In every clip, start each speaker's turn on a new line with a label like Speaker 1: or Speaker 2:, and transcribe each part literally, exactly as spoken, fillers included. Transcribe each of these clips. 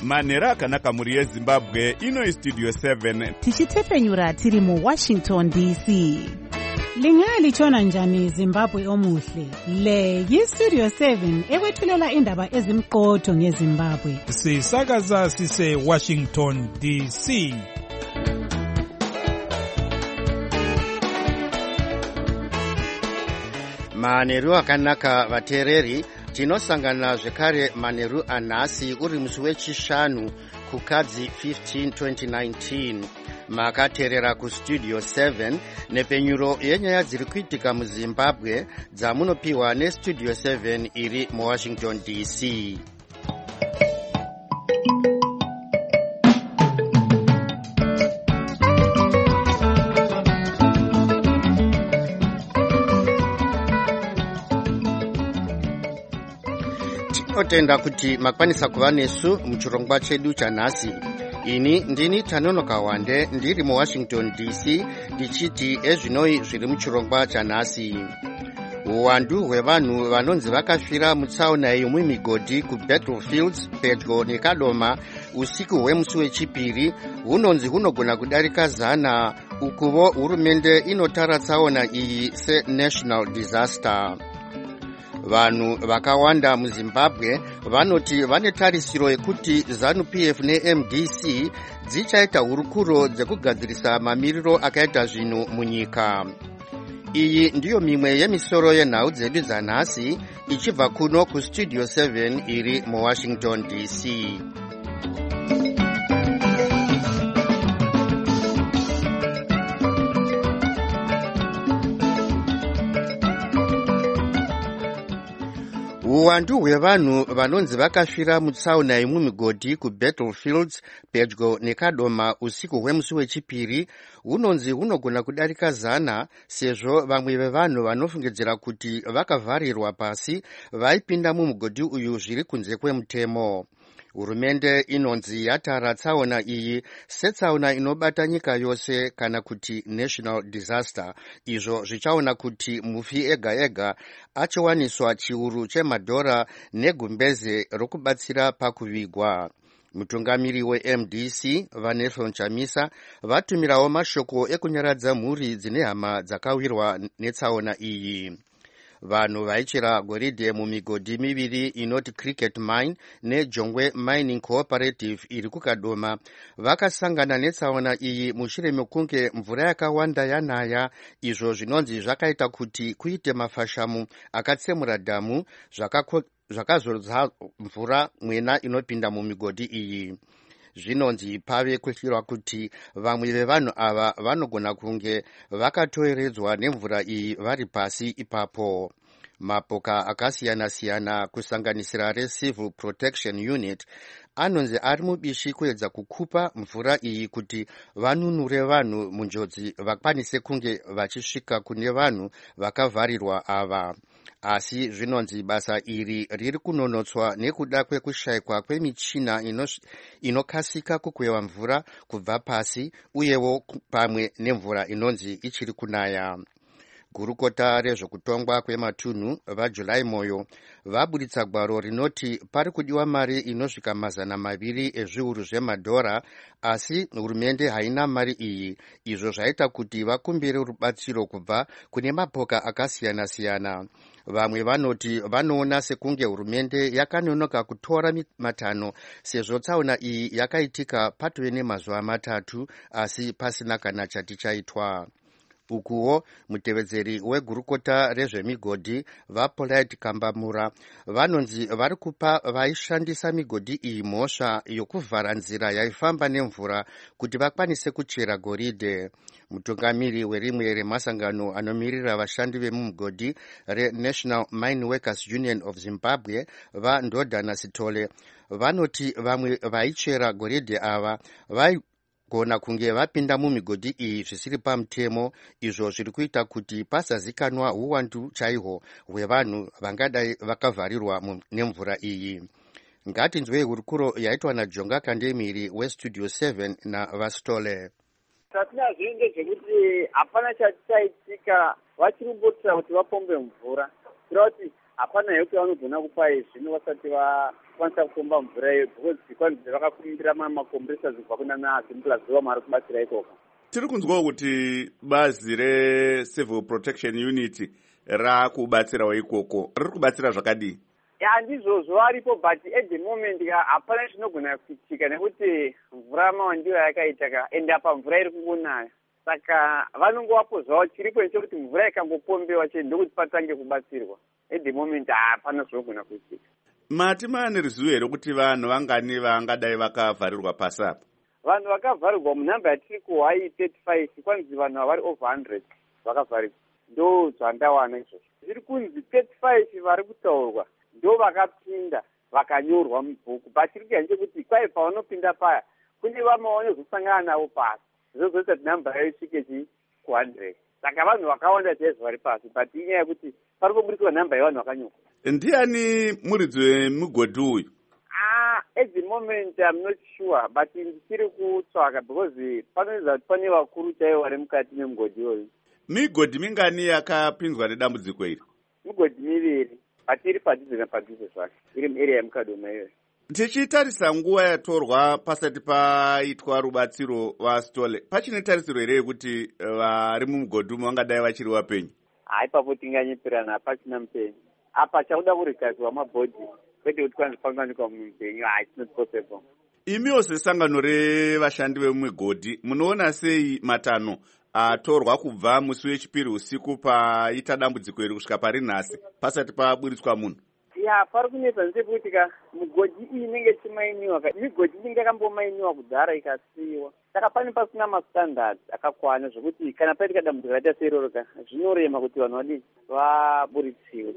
Speaker 1: manhero akanaka mhuri yezimbabwe. Ino Studio seven
Speaker 2: tichitepfenyura tiri mu Washington D C. Lingalitshona njani Zimbabwe omuhle? Le yi-Studio seven ekwethulela indaba ezimqotho ngeZimbabwe.
Speaker 3: Sisakaza sise Washington D C.
Speaker 4: Manheru akanaka vateereri, tinosangana zvekare manheru anhasi uri musi wechishanu kukadzi fifteen twenty nineteen. Makateerera kuStudio seven nepenyuro yenyaya dziri kuitika muZimbabwe dzamunopiwa neStudio seven iri muWashington D C. Tinotenda kuti makwanisa kuva nesu muchirongwa chedu chanhasi. Ini ndini Tanonoka Wande ndiri muWashington D C ndichiti ezvinoi zviri muchirongwa chanhasi. Uwandu hwevanhu vanonzi vakafira mutsaona yemumugodhi kuBattlefields pedyo neKadoma usiku hwemusi wechipiri hunonzi hunogona kudarika zana, ukuvo hurumende inotara tsaona iyi senational disaster. Vanhu vakawanda muZimbabwe vanoti vane tarisiro yekuti ZANU P F neM D C dzichaita hurukuro dzekugadzirisa mamiriro akaita zvinhu munyika. Iyi ndiyo mimwe yemisoro yenhau dzedu dzanhasi ichibva kuno kuStudio seven iri muWashington D C. Uwandu hwevanhu vanonzi vakafira mutsaona yemumugodhi kuBattlefields pedyo neKadoma usiku hwemusi wechipiri hunonzi hunogona kudarika zana, sezvo vamwe vevanhu vanofungidzira kuti vakavharirwa pasi vaipinda mumugodhi uyu zviri kunze kwemutemo. Hurumende inonzi yatara tsaona iyi setsaona inobata nyika yose kana kuti national disaster, izvo zvichaona kuti mufi ega ega achiwaniswa chiuru chemadhora negumbeze rokubatsira pakuvigwa. Mutungamiri weM D C Vanessa Chamisa vatumirawo mashoko ekunyaradza mhuri dzine hama dzakawirwa netsaona iyi. Vanhu vaichera goridhe mumigodhi miviri inoti Cricket Mine neJongwe Mining Cooperative iri kuKadoma vakasangana netsaona iyi mushure mekunge mvura yakawanda yanaya, izvo zvinonzi zvakaita kuti kuite mafashamu akatsemura dhamu zvakazodza mvura mwena inopinda mumigodhi iyi. Zvinonzi pave kushirwa kuti vamwe vevanhu ava vanogona kunge vakatoeredzwa nemvura iyi vari pasi ipapo. Mapoka akasiyana-siyana kusanganisira reCivil Protection Unit anonzi ari mubishi kuedza kukupa mvura iyi kuti vanunure vanhu munjodzi vakwanise kunge vachisvika kune vanhu vakavharirwa ava. Asi zvinonzi basa iri riri kunonotswa nekuda kwekushayikwa kwemichina inokasika kukweva mvura kubva pasi uyewo pamwe nemvura inonzi ichiri kunaya. Gurukota rezvokutongwa kwematunhu vaJulai Moyo vabuditsa gwaro rinoti pari kudiwa mari inosvika mazana maviri ezviuru zvemadhora, asi hurumende haina mari iyi, izvo zvaita kuti vakumbire rubatsiro kubva kune mapoka akasiyana-siyana. Vamwe vanoti vanoona sekunge hurumende yakanonoka kutora matanho sezvo tsaona iyi yakaitika patove nemazuva matatu asi pasina kana chati chaitwa. Ukuwo mutevedzeri wegurukota rezvemigodhi vaPolite Kambamura vanonzi vari kupa vaishandisa migodhi iyi mhosva yokuvhara nzira yaifamba nemvura kuti vakwanise kuchera goridhe. Mutungamiri werimwe remasangano anomirira vashandi vemumugodhi reNational Mine Workers Union of Zimbabwe vaNdodana Sitole vanoti vamwe vaichera goridhe ava vai gona kunge vapinda mumigodhi iyi zvisiri pamutemo, izvo zviri kuita kuti pasazikanwa uwandu chaihwo hwevanhu vangadai vakavharirwa nemvura iyi. Ngatinzwei hurukuro yaitwa naJonga Kandemiri weStudio seven naVastole.
Speaker 5: Tatinazvo ndezvekuti hapana chati chaitika, vachiri kumbotira kuti vapombe mvura, kureva kuti hapana yekuti vanogona kupai zvino vasati kwanisa kupomba mvura iyo because zvikwanise vakakumbira makompresa zibva kunana zimbula zuva mari kubatsira ikoko.
Speaker 1: Tiri kunzwawo kuti bazi re-Civil Protection Unit rakubatsirawo ikoko. Riri kubatsira zvakadii?
Speaker 5: Handizvozvo varipo but at the moment hapana zvinogona kuitika nekuti mvura mawandiwo yakaita ka ende apa mvura iri kungonaya. Saka vanongovapo zvavo chiripo nechekuti mvura ikangopombewa chete ndokuti patange kubatsirwa. At the moment hapana zvinogona kuitika.
Speaker 1: Mati maane ruzivo here kuti vanhu vangani vangadai vakavharirwa pasi apa?
Speaker 5: Vanhu vakavharirwa munhamba yatiri kuhwai thirty-five kwanzi vanhu vari over one hundred vakavharirwa. Ndo zvandawana izvozvo. Zviri kunzi thirty-five vari kutaurwa ndo vakapinda vakanyorwa mubhuku. Bachiri kuyanze kuti kwai pavanopinda paya kune vamwe vanozosangana navo pasi. Zvozoita kuti namba yayo isvike chi ku one hundred. Saka vanhu vakawanda chaizvo vari pasi but inyaya yekuti pari kuburitswa namba yevanhu vakanyorwa.
Speaker 1: Ndiani muridzi wemugodhi uyu?
Speaker 5: Ah, at the moment I'm not sure but ndichiri kutsvaka because panoita kuti pane vakuru chaivo vari mukati memugodhi iyoyo.
Speaker 1: Migodhi mingani yakapinzwa nedambudziko iri?
Speaker 5: Migodhi miviri but iri padhuze napadhuze zvake, iri muarea yemukadoma iyoyo.
Speaker 1: Tichitarisa nguva yatorwa pasati paitwa rubatsiro vaStole, pachine tarisiro here yekuti vari mumugodhi umu vangadai vachiri vapenyu?
Speaker 5: Haipapo tinganyepirana, hapachina mupenyu. Apa chakuda kurikazwa mabhodhi kwete kuti kwanzi pangawanikwa mupenyu, it's not possible.
Speaker 1: Imiwo sesangano revashandi vemumigodhi munoona sei matanho atorwa kubva musi wechipiri usiku paita dambudziko iri kusvika pari nhasi pasati paburitswa munhu?
Speaker 5: Ya, pari kunetsa ndechekuti ka migodhi iyi inenge ichimainiwa ka migodhi inenge yakambomainiwa kudhara ikasiyiwa. Saka pane pasina mastandards akakwana zvokuti kana paitika dambudziko rakaita seiroro ka zvinorema kuti vanhu vadii vaburitsiwe.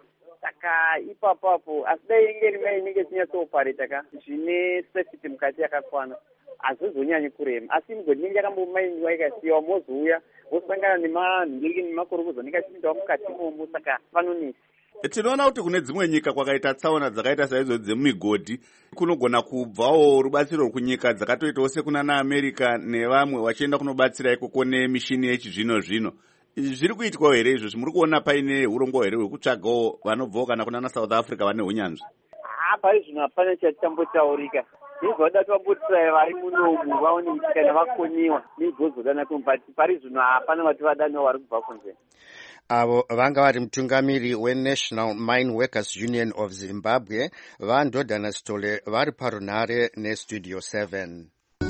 Speaker 5: Saka ipapapo asi dai inge rimwe inenge ichinyatsopareta ka zvine safety mukati yakakwana hazvizonyanyi kurema. Asi migodhi inenge yakambomainiwa ikasiyiwa mozouya vosangana nemanhingiriki nemakorokodzo anenge achipindawo mukati imomo, saka panonesa.
Speaker 1: Tinoona kuti kune dzimwe nyika kwakaita tsaona dzakaita saizodzi dzemumigodhi kunogona kubvawo rubatsiro kunyika dzakatoitawo sekunana America nevamwe vachienda kunobatsira ikoko nemishini yechizvino zvino. Zviri kuitwa here izvo? Muri kuona paine urongwa here hwekutsvagawo vanobvawo kana kunana South Africa vane hunyanzvi?
Speaker 5: Ah, pari zvino hapana chatambotaurika. Ndizvoda twambotsira vari munomu vaone kuti kana vakoniwa nigozodana kumwe but pari zvino hapana vati vadanawo vari kubva kunze.
Speaker 4: Avo vanga vari mutungamiri weNational Mine Workers Union of Zimbabwe vaNdodana Stole vari parunhare neStudio seven.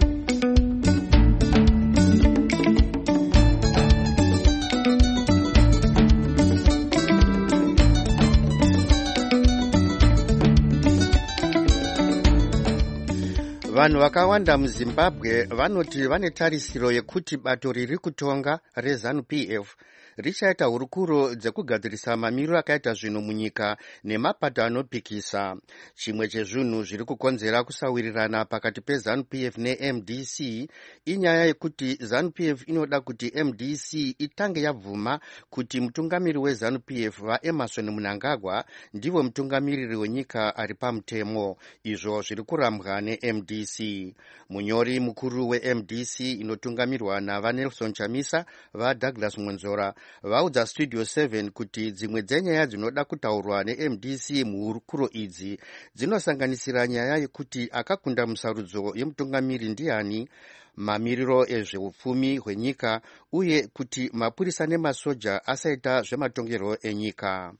Speaker 4: Vanhu vakawanda muZimbabwe vanoti vane tarisiro yekuti bato riri kutonga reZANU P F richaita hurukuro dzekugadzirisa mamiriro akaita zvinhu munyika nemapato anopikisa. Chimwe chezvinhu zviri kukonzera kusawirirana pakati peZANU P F neM D C inyaya yekuti ZANU P F inoda kuti M D C itange yabvuma kuti mutungamiri weZANU P F vaEmerson Mnangagwa ndivo mutungamiriri wenyika ari pamutemo. Izvo zviri kurambwa neM D C. Munyori mukuru weM D C inotungamirwa navaNelson Chamisa vaDouglas Mwonzora vaudza Studio seven kuti dzimwe dzenyaya dzinoda kutaurwa neM D C muhurukuro idzi dzinosanganisira nyaya yekuti akakunda musarudzo yemutungamiri ndiani, mamiriro ezveupfumi hwenyika uye kuti mapurisa nemasoja asaita zvematongerwo enyika.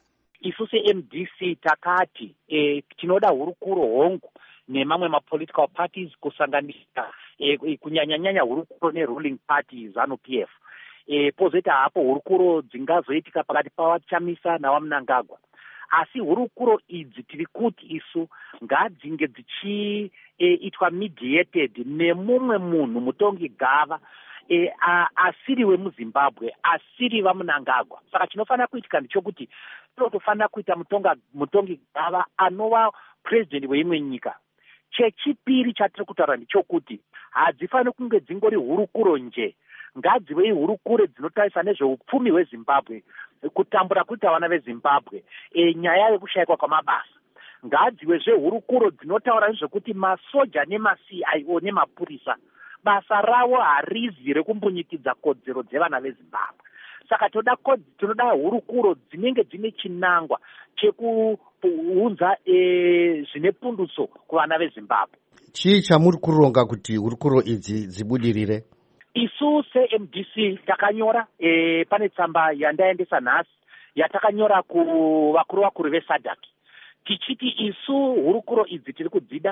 Speaker 6: Isu seM D C takati e, tinoda hurukuro hongu nemamwe mapolitical parties kusanganisira e, kunyanyanyanya hurukuro neruling party ZANU P F. E, pozoita hapo hurukuro dzingazoitika pakati pavaChamisa navaMnangagwa. Asi hurukuro idzi tiri kuti isu ngadzinge dzichiitwa e, mediated nemumwe munhu mutongi gava e, asiri wemuZimbabwe, asiri vaMnangagwa. Saka chinofanira kuitika ndechokuti totofanira kuita mutonga mutongi gava anova president weimwe nyika. Chechipiri chatiri kutaura ndechokuti hadzifaniri kunge dzingori hurukuro nje, ngadzive hurukuro dzinotarisa nezveupfumi hweZimbabwe, kutambura kuita vana veZimbabwe, e, nyaya yekushayikwa kwamabasa. Ngadzive zvehurukuro dzinotaura nezvekuti masoja nemaC I O nemapurisa basa ravo harizi rekumbunyikidza kodzero dzevana veZimbabwe. saka toda tinoda hurukuro dzinenge dzine chinangwa chekuunza e, zvine pundutso kuvana vezimbabwe.
Speaker 4: Chii chamuri kuronga kuti hurukuro idzi dzibudirire?
Speaker 6: Isu se-M D C takanyora e, pane tsamba yandaendesa nhasi yatakanyora kuvakuru vakuru vesadhak tichiti isu hurukuro idzi tiri kudzida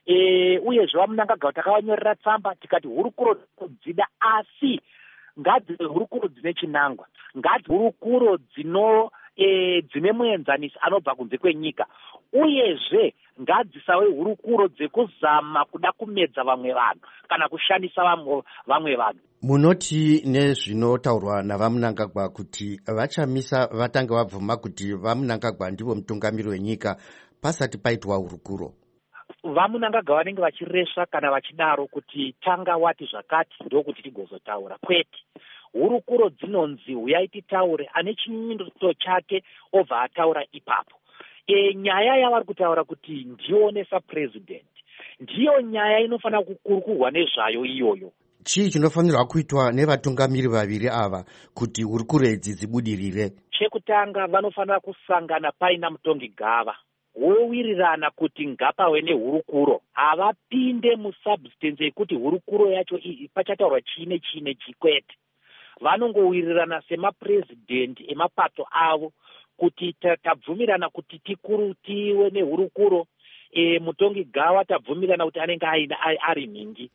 Speaker 6: e, uyezve vamunangagwa takavanyorera tsamba tikati hurukuro kudzida, asi ngadzive hurukuro dzine chinangwa, ngadzive hurukuro dzino e, dzine muenzanisi anobva kunze kwenyika, uyezve ngadzisave hurukuro dzekuzama kuda kumedza vamwe vanhu kana kushandisa vamwe vanhu.
Speaker 4: Munoti nezvinotaurwa navamunangagwa kuti vachamisa vatange vabvuma kuti vamunangagwa ndivo mutungamiri wenyika pasati paitwa hurukuro?
Speaker 6: Vamunangagwa vanenge vachiresva kana vachidaro kuti tanga wati zvakati ndokuti tigozotaura, kwete. Hurukuro dzinonzi uyai titaure, ane chinyunyuto chake obva ataura ipapo. E, nyaya yavari kutaura kuti ndionesa president ndiyo nyaya inofanira kukurukurwa nezvayo iyoyo.
Speaker 4: Chii chinofanirwa kuitwa nevatungamiri vaviri ava kuti hurukuro idzi dzibudirire?
Speaker 6: Chekutanga vanofanira kusangana paina mutongi gava vowirirana kuti ngapave nehurukuro, havapinde musubstance yekuti hurukuro yacho pachataurwa chine chine chikwete. Vanongowirirana semapresident emapato avo kuti tabvumirana kuti tikuru tive nehurukuro, e, mutongi gava tabvumirana kuti anenge ari mingi.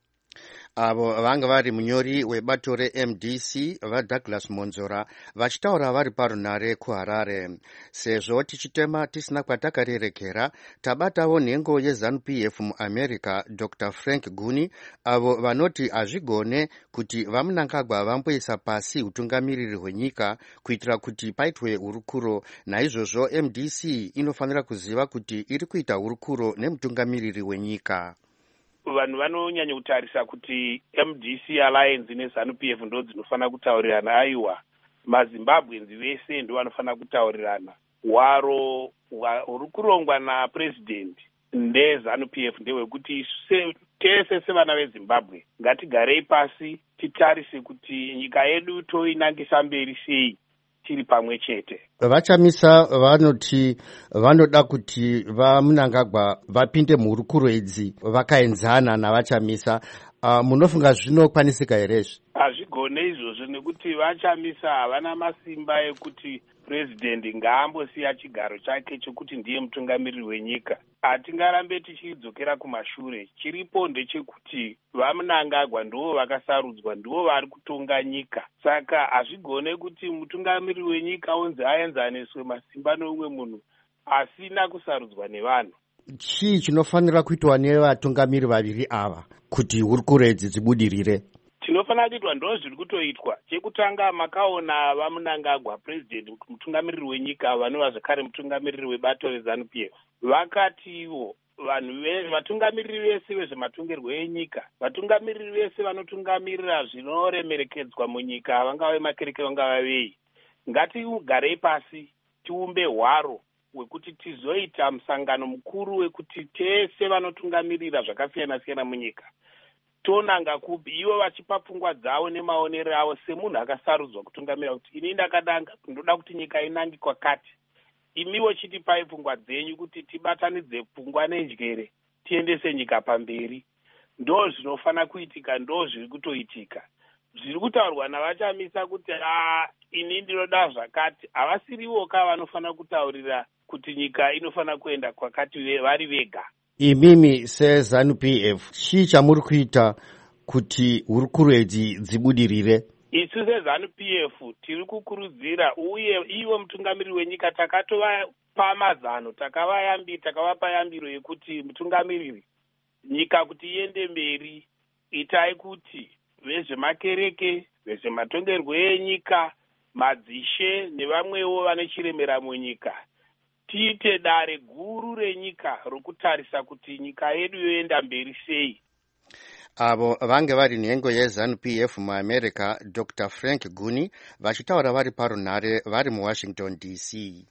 Speaker 4: Avo vanga vari munyori webato re-M D C vaDouglas Monzora vachitaura vari parunare kuHarare. Sezvo tichitema tisina kwatakarerekera, tabatawo nhengo yeZANU P F muAmerica Doctor Frank Guni, avo vanoti hazvigone kuti vamunangagwa vamboisa pasi utungamiriri hwenyika kuitira kuti paitwe hurukuro. Naizvozvo M D C inofanira kuziva kuti iri kuita hurukuro nemutungamiriri wenyika.
Speaker 7: Vanhu vanonyanya kutarisa kuti M D C Alliance neZANU P F ndo dzinofanira kutaurirana. Aiwa, maZimbabwenzi vese ndo vanofanira kutaurirana. Hwaro huri kurongwa napresident neZANU P F ndewekuti tese sevana veZimbabwe ngatigarei pasi titarise kuti nyika yedu toinangisa mberi sei tiri pamwe chete.
Speaker 4: Vachamisa vanoti vanoda kuti vamunangagwa vapinde muhurukuro idzi vakaenzana navachamisa. Uh, munofunga zvinokwanisika here?
Speaker 7: Hazvigone izvozvo nekuti vachamisa havana masimba ekuti president ngaambosiya chigaro chake chokuti ndiye mutungamiriri wenyika. Hatingarambe tichidzokera kumashure. Chiripo ndechekuti vamunangagwa ndivo vakasarudzwa, ndivo vari kutonga nyika. Saka hazvigone kuti mutungamiriri wenyika onzi aenzaniswe masimba neumwe munhu asina kusarudzwa nevanhu.
Speaker 4: Chii chinofanira kuitwa nevatungamiri vaviri ava kuti hurukuro idzi dzibudirire?
Speaker 7: Chinofanira kuitwa ndo zviri kutoitwa. Chekutanga makaona vamunangagwa president mutungamiriri wenyika vanova zvakare mutungamiriri webato reZANU P F vakati ivo vanhu vatungamiriri vese vezvematongerwo enyika, vatungamiriri vese vanotungamirira zvinoremerekedzwa munyika, vangave makereke vangava vei, ngatigarei pasi tiumbe hwaro wekuti tizoita musangano mukuru wekuti tese vanotungamirira zvakasiyana siyana munyika tonanga kupi, ivo vachipa pfungwa dzavo nemaonero avo semunhu akasarudzwa kutungamira kuti ini ndakadanga ndoda kuti nyika inange kwakati, imiwo chitipai pfungwa dzenyu kuti tibatanidze pfungwa nenjere tiendese nyika pamberi. Ndo zvinofana kuitika, ndo zviri kutoitika. Zviri kutaurwa navachamisa kuti ah ini ndinoda zvakati, havasiriwo ka vanofana kutaurira kuti nyika inofana kuenda kwakati vari vega.
Speaker 4: Imimi seZANU P F chii chamuri kuita kuti hurukuro idzi dzibudirire?
Speaker 7: Isu seZANU P F tiri kukurudzira, uye ivo mutungamiriri wenyika takatova mazano, takavayambira, takavapa yambiro yekuti mutungamiriri nyika kuti iende mberi, itai kuti vezvemakereke, vezvematongerwo enyika, madzishe nevamwewo vanechiremera munyika tiite dare guru renyika rokutarisa kuti nyika yedu yoenda mberi sei.
Speaker 4: Avo vange vari nhengo yeZANU P F muAmerica Doctor Frank Guni vachitaura vari parunare vari muWashington D C.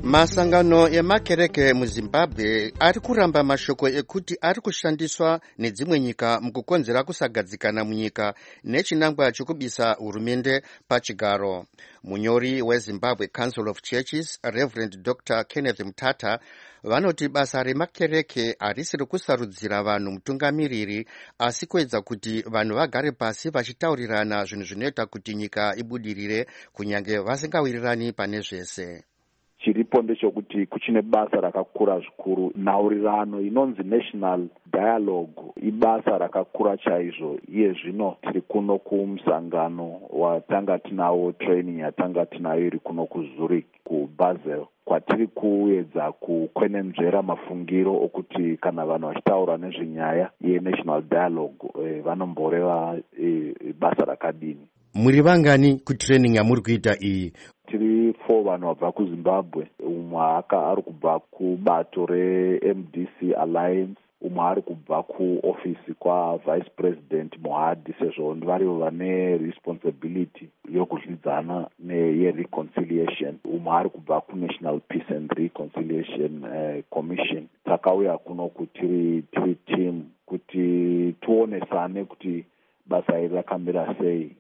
Speaker 4: Masangano emakereke muZimbabwe ari kuramba mashoko ekuti ari kushandiswa nedzimwe nyika mukukonzera kusagadzikana munyika nechinangwa chokubisa hurumende pachigaro. Munyori weZimbabwe Council of Churches, Reverend Doctor Kenneth Mutata, vanoti basa remakereke harisiri kusarudzira vanhu mutungamiriri asi kuedza kuti vanhu vagare pasi vachitaurirana zvinhu zvinoita kuti nyika ibudirire kunyange vasingawirirani pane zvese.
Speaker 8: Chiripo ndechekuti kuchine basa rakakura zvikuru. Nhaurirano inonzi national dialogue ibasa rakakura chaizvo. Iye zvino tiri kuno kumusangano watanga tinawo training yatanga tinayo iri kuno kuZurich kuBasel, kwatiri kuedza kukwenenzvera mafungiro okuti kana vanhu vachitaura nezvenyaya yenational dialogue eh, vanomboreva eh, basa rakadini.
Speaker 4: Muri vangani kutraining yamuri kuita iyi?
Speaker 8: Tiri four vanhu vabva kuZimbabwe. Umwe ari kubva kubato reM D C Alliance, umwe ari kubva kuofisi kwaVice President Mohadi, sezvo ndivarivo vane responsibility yokudyidzana neyereconciliation. Umwe ari kubva kuNational Peace and Reconciliation uh, Commission. Takauya kuno kuti tiri tiri team kuti tuonesane kuti basa iri rakamira sei,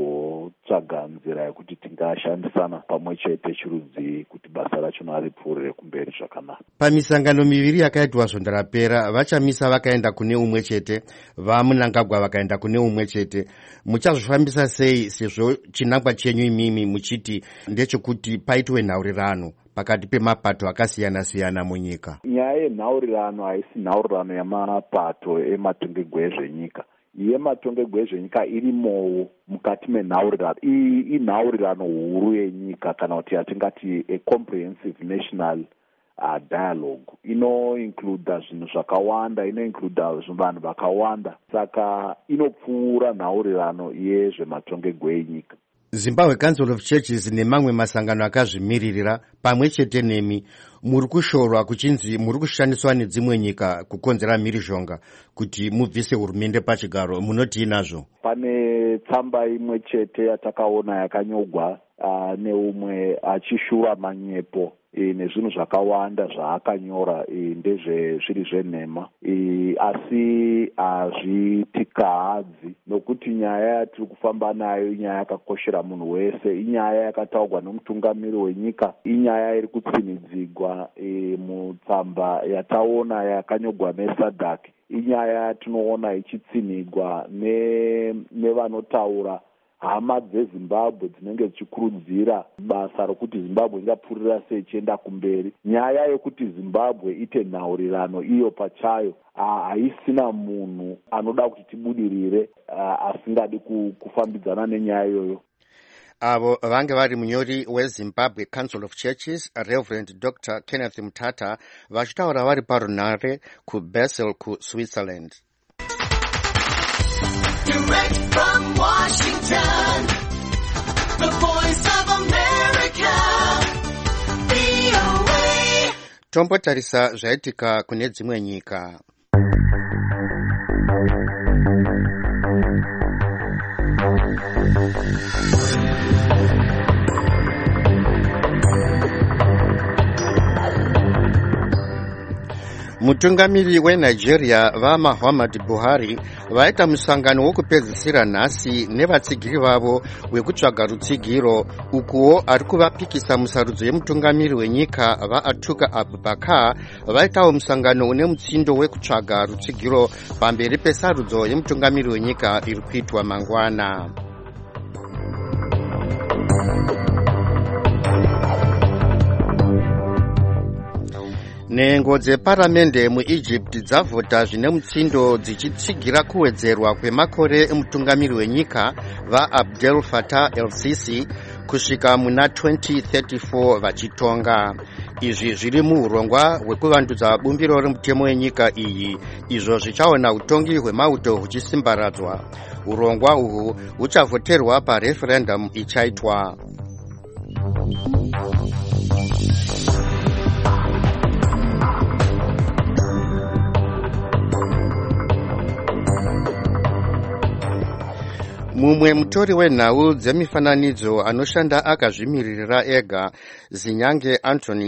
Speaker 8: tigotsvaga nzira yekuti tingashandisana pamwe chete chirudzi kuti basa racho ripfuurire kumberi zvakanaka.
Speaker 4: Pamisangano miviri yakaitwa zvondarapera, vachamisa vakaenda kune umwe chete, vaMunangagwa vakaenda kune umwe chete. Muchazvifambisa sei sezvo chinangwa chenyu imimi muchiti ndechekuti paitwe nhaurirano pakati pemapato akasiyana-siyana munyika?
Speaker 8: Nyaya yenhaurirano haisi nhaurirano yamapato ematongegwe ezvenyika. Yematongegwe ezvenyika irimowo mukati menhaurirano. Iyi inhaurirano huru yenyika, kana kuti yatingati a comprehensive national uh, dialogue. Ino include zvinhu zvakawanda, ino include vanhu vakawanda, saka inopfuura nhaurirano yezvematongegwe enyika.
Speaker 4: Zimbabwe Council of Churches nemamwe masangano akazvimiririra pamwe chete nemi muri kushorwa kuchinzi muri kushandiswa nedzimwe nyika kukonzera mhirizhonga kuti mubvise hurumende pachigaro. Munoti inazvo?
Speaker 8: Pane tsamba imwe chete yatakaona yakanyogwa uh, neumwe achishura uh, manyepo e, nezvinhu zvakawanda zvaakanyora e, ndezve zviri zvenhema e, asi hazvitikahadzi nokuti nyaya yatiri kufamba nayo inyaya yakakoshera munhu wese, inyaya yakataurwa nomutungamiri wenyika, inyaya iri kutsinidzigwa e, mutsamba yataona yakanyogwa neSADC, inyaya yatinoona ichitsinigwa ne, nevanotaura hama dzeZimbabwe dzinenge dzichikurudzira basa rokuti Zimbabwe ingapfuurira sei ichienda kumberi. Nyaya yekuti Zimbabwe ite nhaurirano iyo pachayo haisina munhu anoda kuti tibudirire asingadi kufambidzana nenyaya iyoyo.
Speaker 4: Avo vange vari munyori weZimbabwe Council of Churches, Reverend Doctor Kenneth Mutata, vachitaura vari parunare kuBasel kuSwitzerland.
Speaker 9: Direct from Washington, the voice of America, V O A.
Speaker 4: Tombotarisa zvaitika kune dzimwe nyika. Mutungamiri weNigeria vaMuhammadu Buhari vaita musangano wokupedzisira nhasi nevatsigiri vavo wekutsvaga rutsigiro, ukuwo ari kuvapikisa musarudzo yemutungamiri wenyika vaAtuka Abubakar vaitawo musangano une mutsindo wekutsvaga rutsigiro pamberi pesarudzo yemutungamiri wenyika iri kuitwa mangwana. Nhengo dzeparamende muEgypt dzavhota zvine mutsindo dzichitsigira kuwedzerwa kwemakore emutungamiri wenyika vaAbdel Fattah el-Sisi kusvika muna twenty thirty-four vachitonga. Izvi zviri muurongwa hwekuvandudza bumbiro remutemo wenyika iyi, izvo zvichaona utongi hwemauto huchisimbaradzwa. Urongwa uhu huchavhoterwa pareferendum ichaitwa. Mumwe mutori wenhau dzemifananidzo anoshanda akazvimiririra ega, Zinyange Anthony,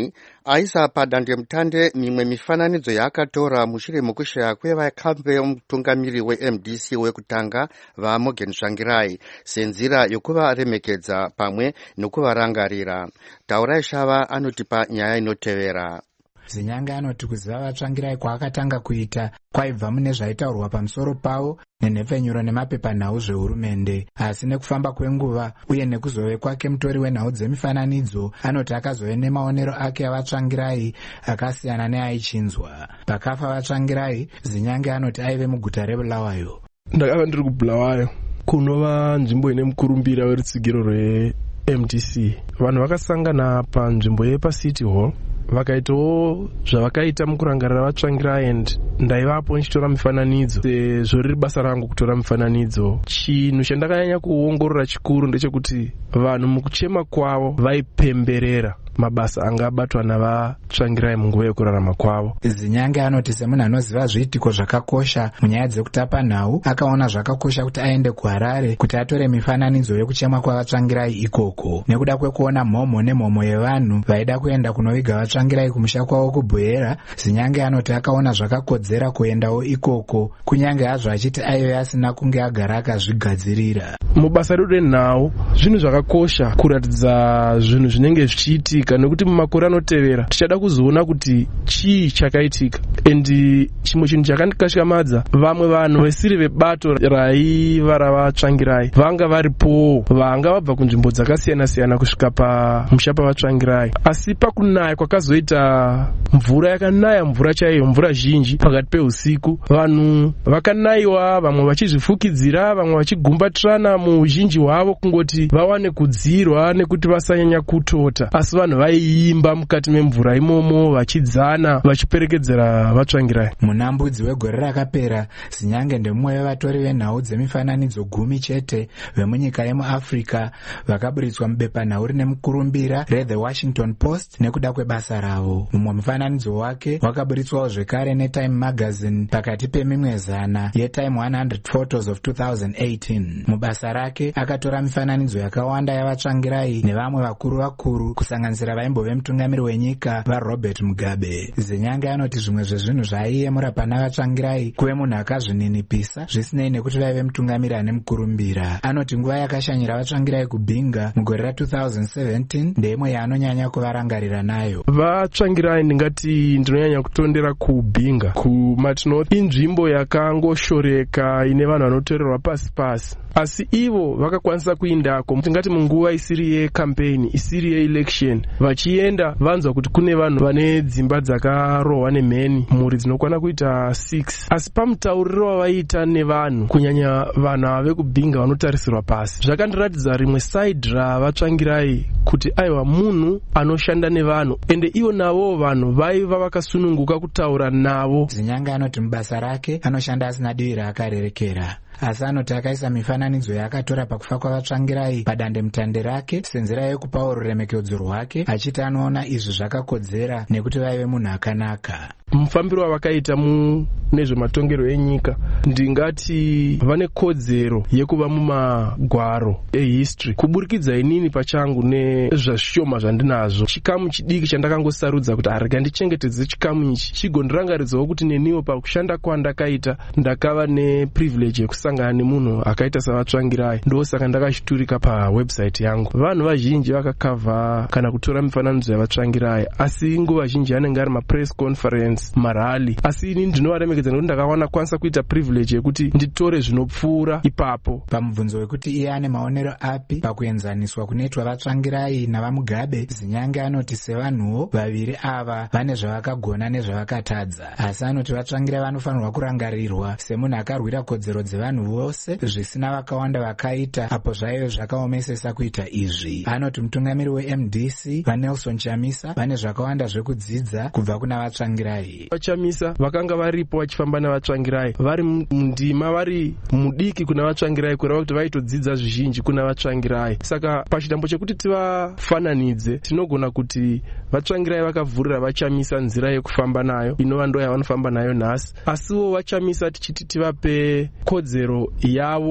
Speaker 4: aisa padandemutande mimwe mifananidzo yaakatora mushure mokushaya kwevakambe yomutungamiri we-M D C wekutanga vaMorgan Tsvangirai senzira yokuvaremekedza pamwe nokuvarangarira. Taurai Shava anotipa nyaya inotevera.
Speaker 10: Zinyanga anoti kuziva vaTsvangirai kwaakatanga kuita kwaibva mune zvaitaurwa pamusoro pavo nenhepfenyuro nemapepanhau zvehurumende, asi nekufamba kwenguva uye nekuzove kwake mutori wenhau dzemifananidzo anoti akazove nemaonero ake avaTsvangirai akasiyana neaichinzwa. Pakafa vaTsvangirai, Zinyanga anoti aive muguta reBulawayo.
Speaker 11: Ndakava ndiri kuBulawayo kunova nzvimbo ine mukurumbira werutsigiro rwe-M D C. Vanhu vakasangana panzvimbo yepaCity Hall vakaitawo zvavakaita mukurangarira vaTsvangirai and ndaivapo ndichitora mifananidzo. Sezvo riri basa rangu kutora mifananidzo, chinhu chandakanyanya kuongorora chikuru ndechekuti vanhu mukuchema kwavo vaipemberera mabasa anga abatwa navaTsvangirai munguva yekurarama kwavo.
Speaker 10: Zinyanga anoti semunhu anoziva zviitiko zvakakosha munyaya dzekutapa nhau, akaona zvakakosha kuti aende kuHarare kuti atore mifananidzo yekuchema kwavaTsvangirai ikoko. Nekuda kwekuona mhomho nemhomho yevanhu vaida kuenda kunoviga vaTsvangirai kumusha kwavo kubwera, Zinyanga anoti akaona zvakakodzera kuendawo ikoko, kunyange hazvo achiti aive asina kunge agara akazvigadzirira.
Speaker 11: Mubasa redu renhau zvinhu zvakakosha kuratidza zvinhu zvinenge zvichiitika, nekuti mumakore anotevera tichada kuzoona kuti chii chakaitika. Endi chimwe chinhu chakandikashikamadza, vamwe vanhu vesiri vebato raiva ravaTsvangirai vanga varipowo, vanga vabva kunzvimbo dzakasiyana siyana kusvika pamusha pavaTsvangirai, asi pakunaya kwakazoita mvura yakanaya, mvura chaiyo, mvura zhinji pakati peusiku, vanhu vakanayiwa, vamwe vachizvifukidzira, vamwe vachigumbatirana muuzhinji hwavo kungoti vawane kudzirwa nekuti vasanyanya kutota, asi vanhu vaiimba mukati memvura imomo vachidzana vachiperekedzera vaTsvangirai.
Speaker 10: Muna mbudzi wegore rakapera, Zinyange ndemumwe wevatori venhau dzemifananidzo gumi chete vemunyika yemuAfrica vakaburitswa mubepanhau rine mukurumbira reThe Washington Post nekuda kwebasa ravo. Mumwe mufananidzo wake wakaburitswawo zvekare neTime Magazine pakati pemimwe zana yeTime one hundred Photos of two thousand eighteen. Mubasa rake akatora mifananidzo yakawanda yavaTsvangirai nevamwe vakuru vakuru kusanganisira vaimbove mutungamiri wenyika vaRobert Mugabe. Zinyanga anoti zvimwe zvezvinhu zvaiemura pana vaTsvangirai kuve munhu akazvininipisa zvisinei nekuti vaive mutungamiri ane mukurumbira. Anoti nguva yakashanyira vaTsvangirai kubhinga mugore ra two thousand seventeen ndeimwe yaanonyanya kuvarangarira nayo.
Speaker 11: VaTsvangirai ndingati ndinonyanya kutondera kubhinga kuMartin. Inzvimbo yakangoshoreka ine vanhu vanotorerwa pasi pasi, asi ivo vakakwanisa kuindako tingati munguva isiri yecampaign, isiri yeelection, vachienda vanzwa kuti kune vanhu vane dzimba dzakarohwa nemheni, mhuri dzinokwana kuita six, asi pamutauriro wavaiita nevanhu, kunyanya vanhu vekubhinga vanotarisirwa pasi, zvakandiratidza rimwe side ravaTsvangirai kuti aiwa munhu anoshanda nevanhu, ende ivo navo vanhu vaiva vakasununguka kutaura navo.
Speaker 10: Zinyanga anoti mubasa rake anoshanda asina divi raakarerekera, asi anoti akaisa mifananidzo yaakatora pakufa kwavaTsvangirai padandemutande rake senzira yekupawo ruremekedzo rwake, achiti anoona izvi zvakakodzera nekuti vaive munhu akanaka.
Speaker 11: Mufambiro wavakaita nezvematongero enyika ndingati vane kodzero yekuva mumagwaro ehistory, kuburikidza inini pachangu nezvashoma zvandinazvo. Chikamu chidiki chandakangosarudza kuti arega ndichengetedze chikamu ichi chigondirangaridzawo kuti neniwo pakushanda kwandakaita ndakava neprivilege yekusangana nemunhu akaita savaTsvangirai, ndosaka ndakachiturika pawebsite yangu. Vanhu vazhinji vakakavha kana kutora mifananidzo yavaTsvangirai, asi nguva zhinji anenge ari mapress conference, marali, asi ini ndinovaremekedza nekuti ndakawana kwanisa kuita privilege yekuti nditore zvinopfuura ipapo.
Speaker 10: Pamubvunzo wekuti iye ane maonero api pakuenzaniswa kunoitwa vaTsvangirai navaMugabe, Zinyanga anoti sevanhuwo vaviri ava vane zvavakagona nezvavakatadza, asi anoti vaTsvangirai vanofanirwa kurangarirwa semunhu akarwira kodzero dzevanhu vose zvisina vakawanda vakaita apo zvaive zvakaomesesa kuita izvi. Anoti mutungamiri weM D C vaNelson Chamisa vane zvakawanda zvekudzidza kubva kuna vaTsvangirai.
Speaker 11: Vachamisa vakanga varipo vachifamba navaTsvangirai vari mundima, vari mudiki kuna vaTsvangirai kureva kuti vaitodzidza zvizhinji kuna vaTsvangirai. Saka pachitambo chekuti tivafananidze tinogona kuti vaTsvangirai vakavhurira Vachamisa nzira yekufamba nayo inova ndo yavanofamba nayo nhasi, asiwo Vachamisa tichiti tivape kodzero yavo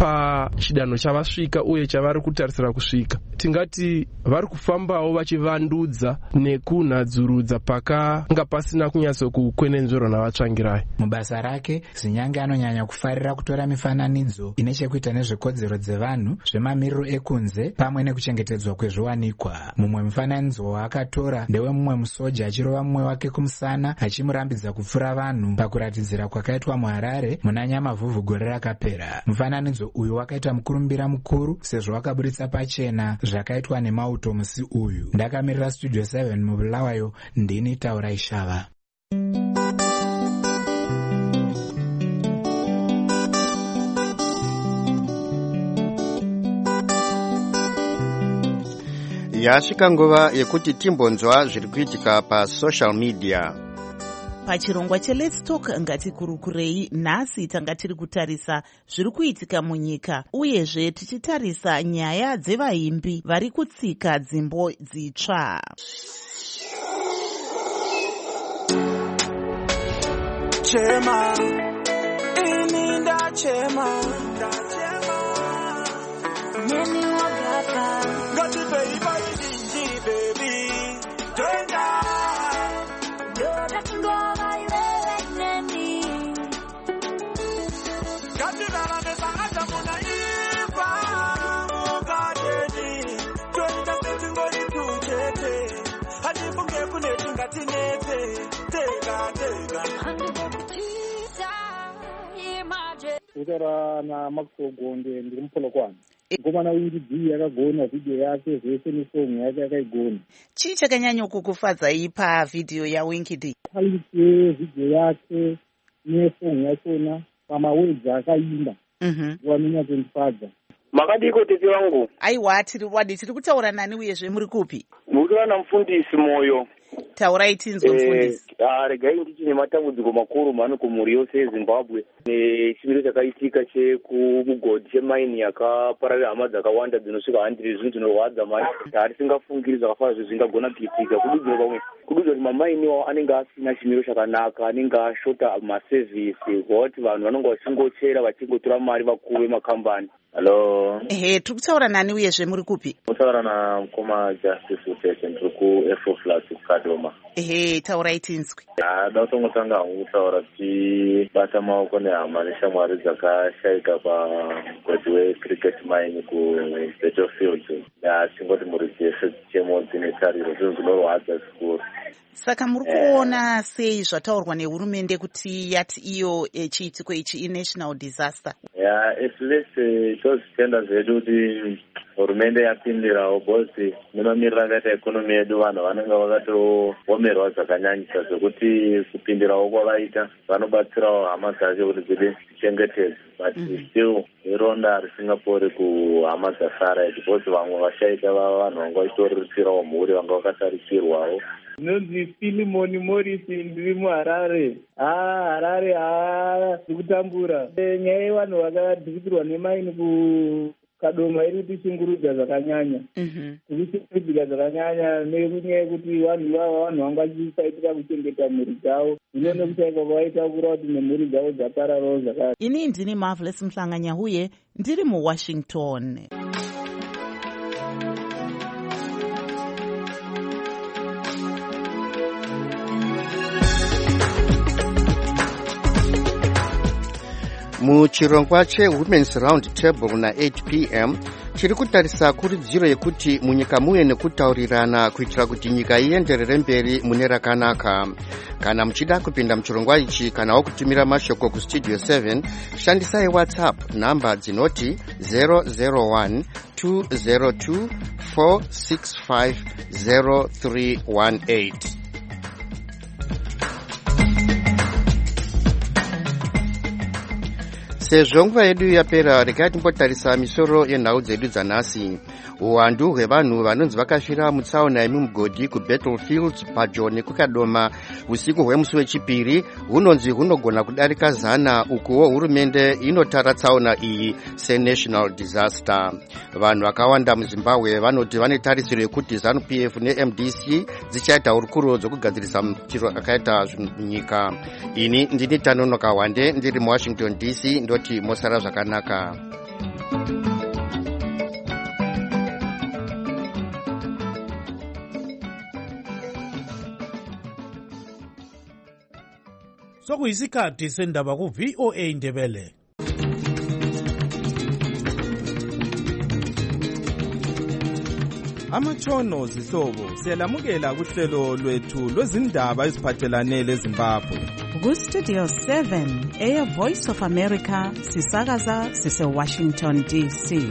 Speaker 11: pachidanho chavasvika uye chavari kutarisira kusvika. Tingati vari kufambawo vachivandudza nekunhadzurudza pakanga pasina kunyatsokukwenenzverwa navatsvangirai.
Speaker 10: Mubasa rake Zinyange anonyanya kufarira kutora mifananidzo ine chekuita nezvekodzero dzevanhu, zvemamiriro ekunze pamwe nekuchengetedzwa kwezviwanikwa. Mumwe mufananidzo waakatora ndewe mumwe musoja achirova mumwe wake kumusana achimurambidza kupfura vanhu pakuratidzira kwakaitwa muHarare muna Nyamavhuvhu gore rakapera. Mufananidzo uyu wakaita mukurumbira mukuru sezvo wakaburitsa pachena zvakaitwa nemauto musi uyu. Ndakamirira Studio seven mubulawayo, ndini Taura Ishava.
Speaker 4: Yasvika nguva yekuti timbonzwa zviri kuitika pa social media.
Speaker 12: Pachirongwa che Let's Talk ngatikurukurei, nhasi tanga tiri kutarisa zviri kuitika munyika, uyezve tichitarisa nyaya dzevaimbi vari kutsika dzimbo dzitsva.
Speaker 9: Chema, ini ndachema, neni wagapa, ngati beiba izinji baby, tenda, yoda ngoma iwewe neni, ngati bala mesa acha muna ifa, ugadeni, tenda ngingori tuchete, hadi funge kunetu ngati nete, tega tega.
Speaker 13: Kutaura naMaxwell Gonde ndiri muPolokwane. Ngoma uyu D yakagona video yake zvese nesong yake akaigona.
Speaker 12: Chii chakanyanya kukufadzai pavhidhiyo yaWinky D?
Speaker 13: Quality video yake nesong yachona pamawedzi akaimba.
Speaker 12: Mhm.
Speaker 13: Wanonyatondifadza.
Speaker 14: Makadiko tete wangu?
Speaker 12: Aiwa, tiri wadi tiri kutaura nani uyezve muri kupi?
Speaker 14: Muri na Mufundisi Moyo.
Speaker 12: Taurai tinzwe Mufundisi.
Speaker 14: Eh, regai ndichi nematambudziko makuru mano kumhuri yose yeZimbabwe. Nechimiro chakaitika chekubugodhi chemaini yakapararira hama dzakawanda dzinosvika handiri zvinhu zvinorwadza mani. Hatisingafungiri zvakafana zvingagona kuitika. Kududzira pamwe kududzira kuti mamaini iwawo anenge asina chimiro chakanaka, anenge ashota masevhisi, kuti vanhu vanenge vachingochera vachingotora mari vakuru vemakambani.
Speaker 12: Hello. Ehe, tiri kutaura nani uyezve muri kupi?
Speaker 14: Kutaura naMukoma Justice Uteshe, ndiri kuFO Flats kuKadoma.
Speaker 12: Ehe, taurai tinzwi.
Speaker 14: Ada kutongotanga hangu kutaura kuti bata maoko nehama neshamwari dzakashaika pamugodhi wecricket mine kuBattlefield. Tingoti mhuri dzese chemo dzine tariro, zvinhu zvinorwadza zvikuru.
Speaker 12: Saka muri kuona sei zvataurwa nehurumende kuti yati iyo chiitiko ichi inational disaster?
Speaker 14: Ya, at least tozvitenda zvedu kuti hurumende yapindirawo, bosi nemamiriro akaita ekonomi yedu vanhu vanenge vakatoomerwa zvakanyanyisa zvekuti kupindirawo kwavaita vanobatsirawo hama dzacho kuti dzide dzichengetedze, but still ironda risingapori kuhama dzasara idzi, bosi vamwe vashaika vava vanhu vanga vachitoriritirawo mhuri vanga vakatarikirwawo.
Speaker 13: Nonzi Philemon Morris, ndiri muHarare. Ah, Harare ah ndikutambura. Nyaya yevanhu vakadhikirwa nemaini kuKadoma iri kuchingurudza zvakanyanya.
Speaker 12: Mhm.
Speaker 13: Kuchingurudza zvakanyanya nenyaya yekuti vanhu ivava vanhu vanga vachisaitika kuchengeta mhuri dzavo. Zvino nekushaika kwavaita kura kuti nemhuri dzavo dzapararawo zvakare.
Speaker 12: Ini ndini Marvelous Mhlanganya huye ndiri muWashington.
Speaker 4: Muchirongwa cheWomen's Round Table na eight p m tiri kutarisa kuridziro yekuti munyika muye nekutaurirana kuitira kuti nyika ienderere mberi mune rakanaka. Kana muchida kupinda muchirongwa ichi kanawo kutumira mashoko kuStudio seven, shandisai WhatsApp namba dzinoti zero zero one two zero two four six five zero three one eight. Sezvo nguva yedu yapera, regai timbotarisa misoro yenhau dzedu dzanhasi. Uwandu hwevanhu vanonzi vakafira mutsaona yemumugodhi kuBattlefield padyo nekuKadoma usiku hwemusi wechipiri hunonzi hunogona kudarika zana, ukuwo hurumende inotara tsaona iyi senational disaster. Vanhu vakawanda muZimbabwe vanoti vane tarisiro yekuti ZANU P F neM D C dzichaita hurukuro dzokugadzirisa mutiro akaita nyika. Ini ndini Tanonoka Wande ndiri muWashington D C, ndoti mosara zvakanaka.
Speaker 3: Sokuyisikhathi sendaba ku V O A Ndebele.
Speaker 15: Amatshono zihlobo siyalamukela kuhlelo lwethu lwezindaba eziphathelane leZimbabwe.
Speaker 2: Ku Studio seven eya Voice of America sisakaza sise Washington D C.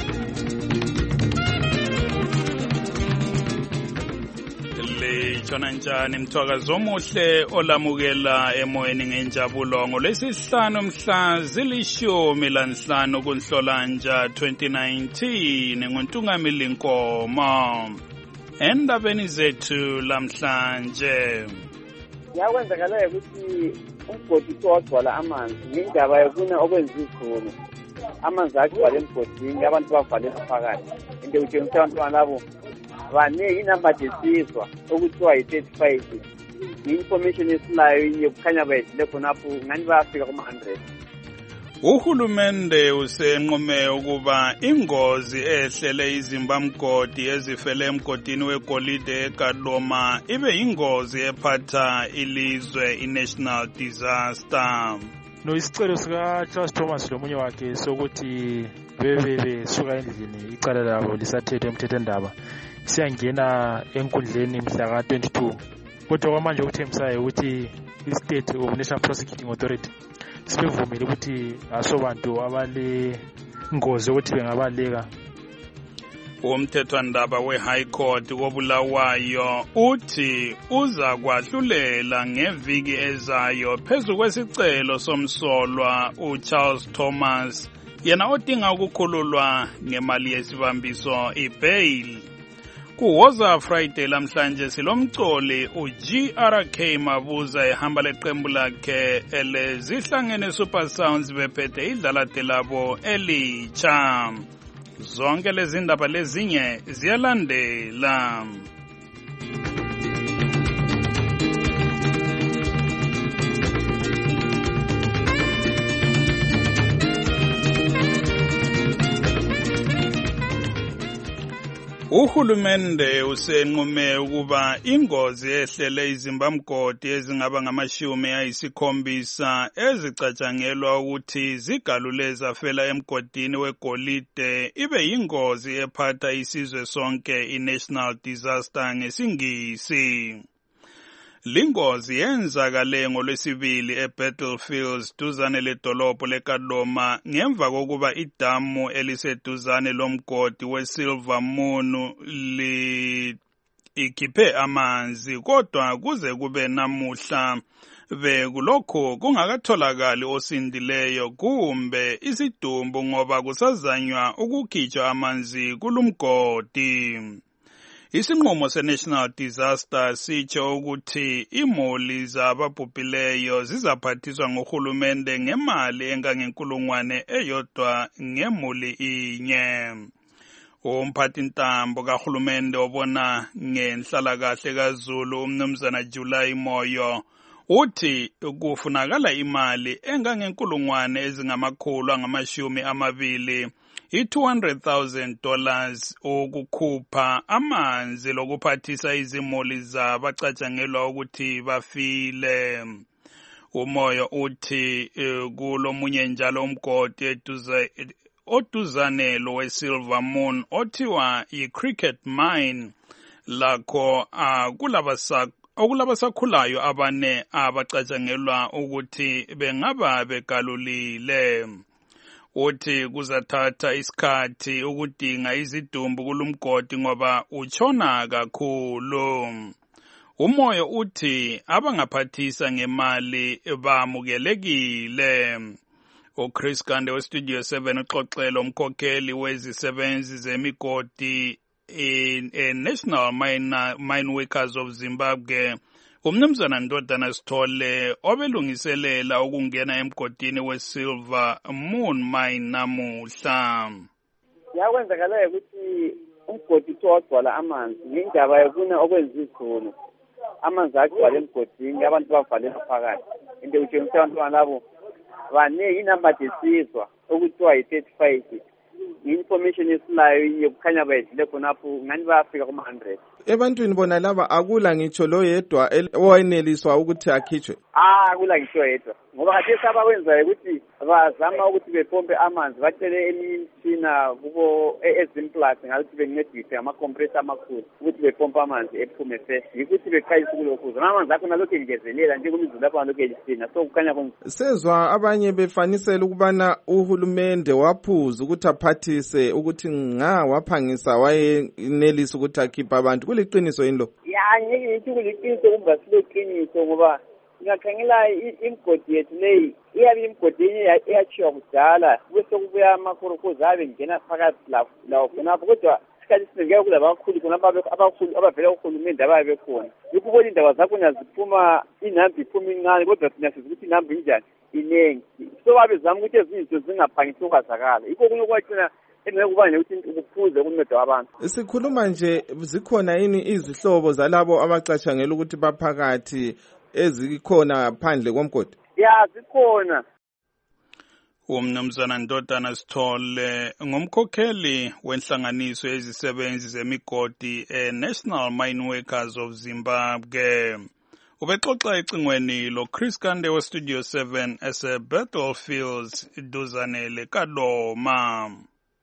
Speaker 16: Tshona njani mthwakazi omuhle olamukela emoyeni ngenjabulo ngolwesihlanu mhla zilishumi lanhlanu kuNhlolanja twenty nineteen nguNtungamili Nkomo. Endabeni zethu lamhlanje
Speaker 5: yakwenzakala ukuthi umgodi wagcwala amanzi ngendaba yokuna okwenza izulu amanzi agcwala emgodini abantu bavaleka phakathi into utshengisa abantwana labo baningi inamba desizwa okuthiwa yi-thirty-five i-information esilayo yokukhanya bayedlile khonapho ngani bayafika kuma-hundred.
Speaker 16: Uhulumende usenqume ukuba ingozi ehlele izimbamgodi ezifele emgodini wegolide eKadoma ibe ingozi ephatha ilizwe i-national disaster.
Speaker 17: No, isicelo sika Charles Thomas lomunye wakhe sokuthi bebe besuka endlini icala labo lisathethwe emthethwandaba siyangena enkundleni mhla ka twenty-two kodwa kwamanje ukuthembisayo ukuthi i-State of National Prosecuting Authority sibevumile ukuthi asobantu abale ngozi ukuthi bengabaleka.
Speaker 16: Umthethwandaba we-High Court wobulawayo uthi uza kwahlulela ngeviki ezayo phezu kwesicelo somsolwa uCharles Thomas yena odinga ukukhululwa ngemali yesibambiso i-bail. Kuwoza Friday lamhlanje silomcoli uG R K Mabuza ehamba leqembu lakhe elezihlangene Super Sounds bephethe idlalate labo elitsha. Zonke lezi ndaba lezinye ziyalandela. Uhulumende usenqume ukuba ingozi ehlele izimbamgodi ezingaba ngamashumi ayisikhombisa ezicatshangelwa ukuthi zigaluleza fela emgodini wegolide ibe yingozi ephatha isizwe sonke i-national disaster ngesingisi. Lingozi yenzakale ngolwesibili eBattlefields duzane ledolobho leKadoma ngemva kokuba idamu eliseduzane lomgodi weSilver Moon li ikhiphe amanzi kodwa kuze kube namuhla bekulokho kungakatholakali osindileyo kumbe isidumbu ngoba kusazanywa ukukhitshwa amanzi kulumgodi. Isinqumo se-national disaster sitsho ukuthi imoli zababhubhileyo zizaphathiswa ngohulumende ngemali engangenkulungwane eyodwa ngemuli inye. Umphathintambo kahulumende obona ngenhlalakahle kaZulu umnumzana July Moyo uthi kufunakala imali engangenkulungwane ezingamakhulu angamashumi amabili i-two hundred thousand dollars ukukhupha amanzi lokuphathisa izimuli zabacatshangelwa ukuthi bafile. Umoyo uthi kulomunye njalo umgodi eduze oduzane lo weSilver Moon othiwa yi-Cricket Mine lakho kulabasa okulabasakhulayo abane abacatshangelwa ukuthi bengaba begalulile. Uthi kuzathatha isikhathi ukudinga izidumbu kulumgodi ngoba utshona kakhulu. Umoyo uthi abangaphathisa ngemali bamukelekile. uChris Gande weStudio seven uxoxela umkhokheli wezisebenzi zemigodi in a National Mine, Mine Workers of Zimbabwe umnumzana Ndodana Sithole obelungiselela ukungena emgodini weSilver Moon Mine namuhla.
Speaker 5: Yakwenzakala ukuthi umgodi wagcwala amanzi ngendaba yokuna okwenza izulu amanzi agcwala emgodini abantu bavaleka phakathi into utshengisa abantwana labo baningi inamba desizwa okuthiwa yi-thirty-five nge-information yesilayo yokukhanya bayedlile khonapho ngani bayafika kuma-hundred.
Speaker 15: Ebantwini bona laba akula ngitsho lo yedwa owayeneliswa ukuthi akhitshwe?
Speaker 5: Ah, akula ngitsho yedwa. Ngoba khathesi abakwenzayo ukuthi bazama ukuthi bepompe amanzi bacele eminye imitshina kubo ezimplus ngaluthi bencedise ngama-compressor amakhulu ukuthi bepompe amanzi ephume first. Yikuthi beqayisa kulokhu. Amanzi akho nalokhu engezelela njengoba lapha nalokhu elisina. So kukhanya konke.
Speaker 15: Sezwa abanye befanisela ukubana uhulumende waphuza ukuthi aphathise ukuthi nga waphangisa wayenelisa ukuthi akhipha abantu. Kuliqiniso yini lo?
Speaker 5: Ya, ngeke ngithi kuliqiniso kumbe siloqiniso ngoba ngingakhangela imigodi yethu leyi iyabe imigodi enye eyathiwa kudala bese kubuya amakhorokozi abe ngena phakathi lawo khonapho kodwa isikhathi esinengeke kulabakhulu khonapho abakhulu abavela kuhulumende ababe bekhona. Yikho ubona indaba zakhona ziphuma inamba iphuma incane kodwa thina sizi ukuthi inamba injani inengi. So babezama ukuthi ezinye izinto zingaphangisi ukwazakala. Yikho okunye kwathina engekuba ukuthi ukuphuze kumnceda wabantu.
Speaker 15: Sikhuluma nje zikhona yini izihlobo zalabo abacatshangela ukuthi baphakathi ezikhona phandle komgodi?
Speaker 5: Ya, zikhona.
Speaker 16: Umnumzana Ndodana Sithole ngumkhokheli wenhlanganiso yezisebenzi zemigodi e-National Mine Workers of Zimbabwe. Ubexoxa ecingweni lo Chris Kande we Studio seven ese Battlefields iduzane leKadoma.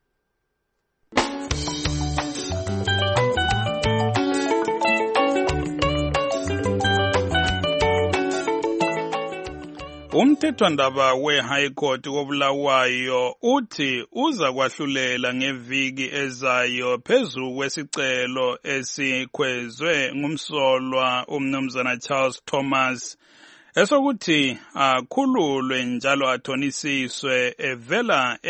Speaker 16: Umthethwandaba we-High Court wobulawayo uthi uza kwahlulela ngeviki ezayo phezu kwesicelo esikhwezwe ngumsolwa umnumzana Charles Thomas esokuthi akhululwe njalo athonisiswe evela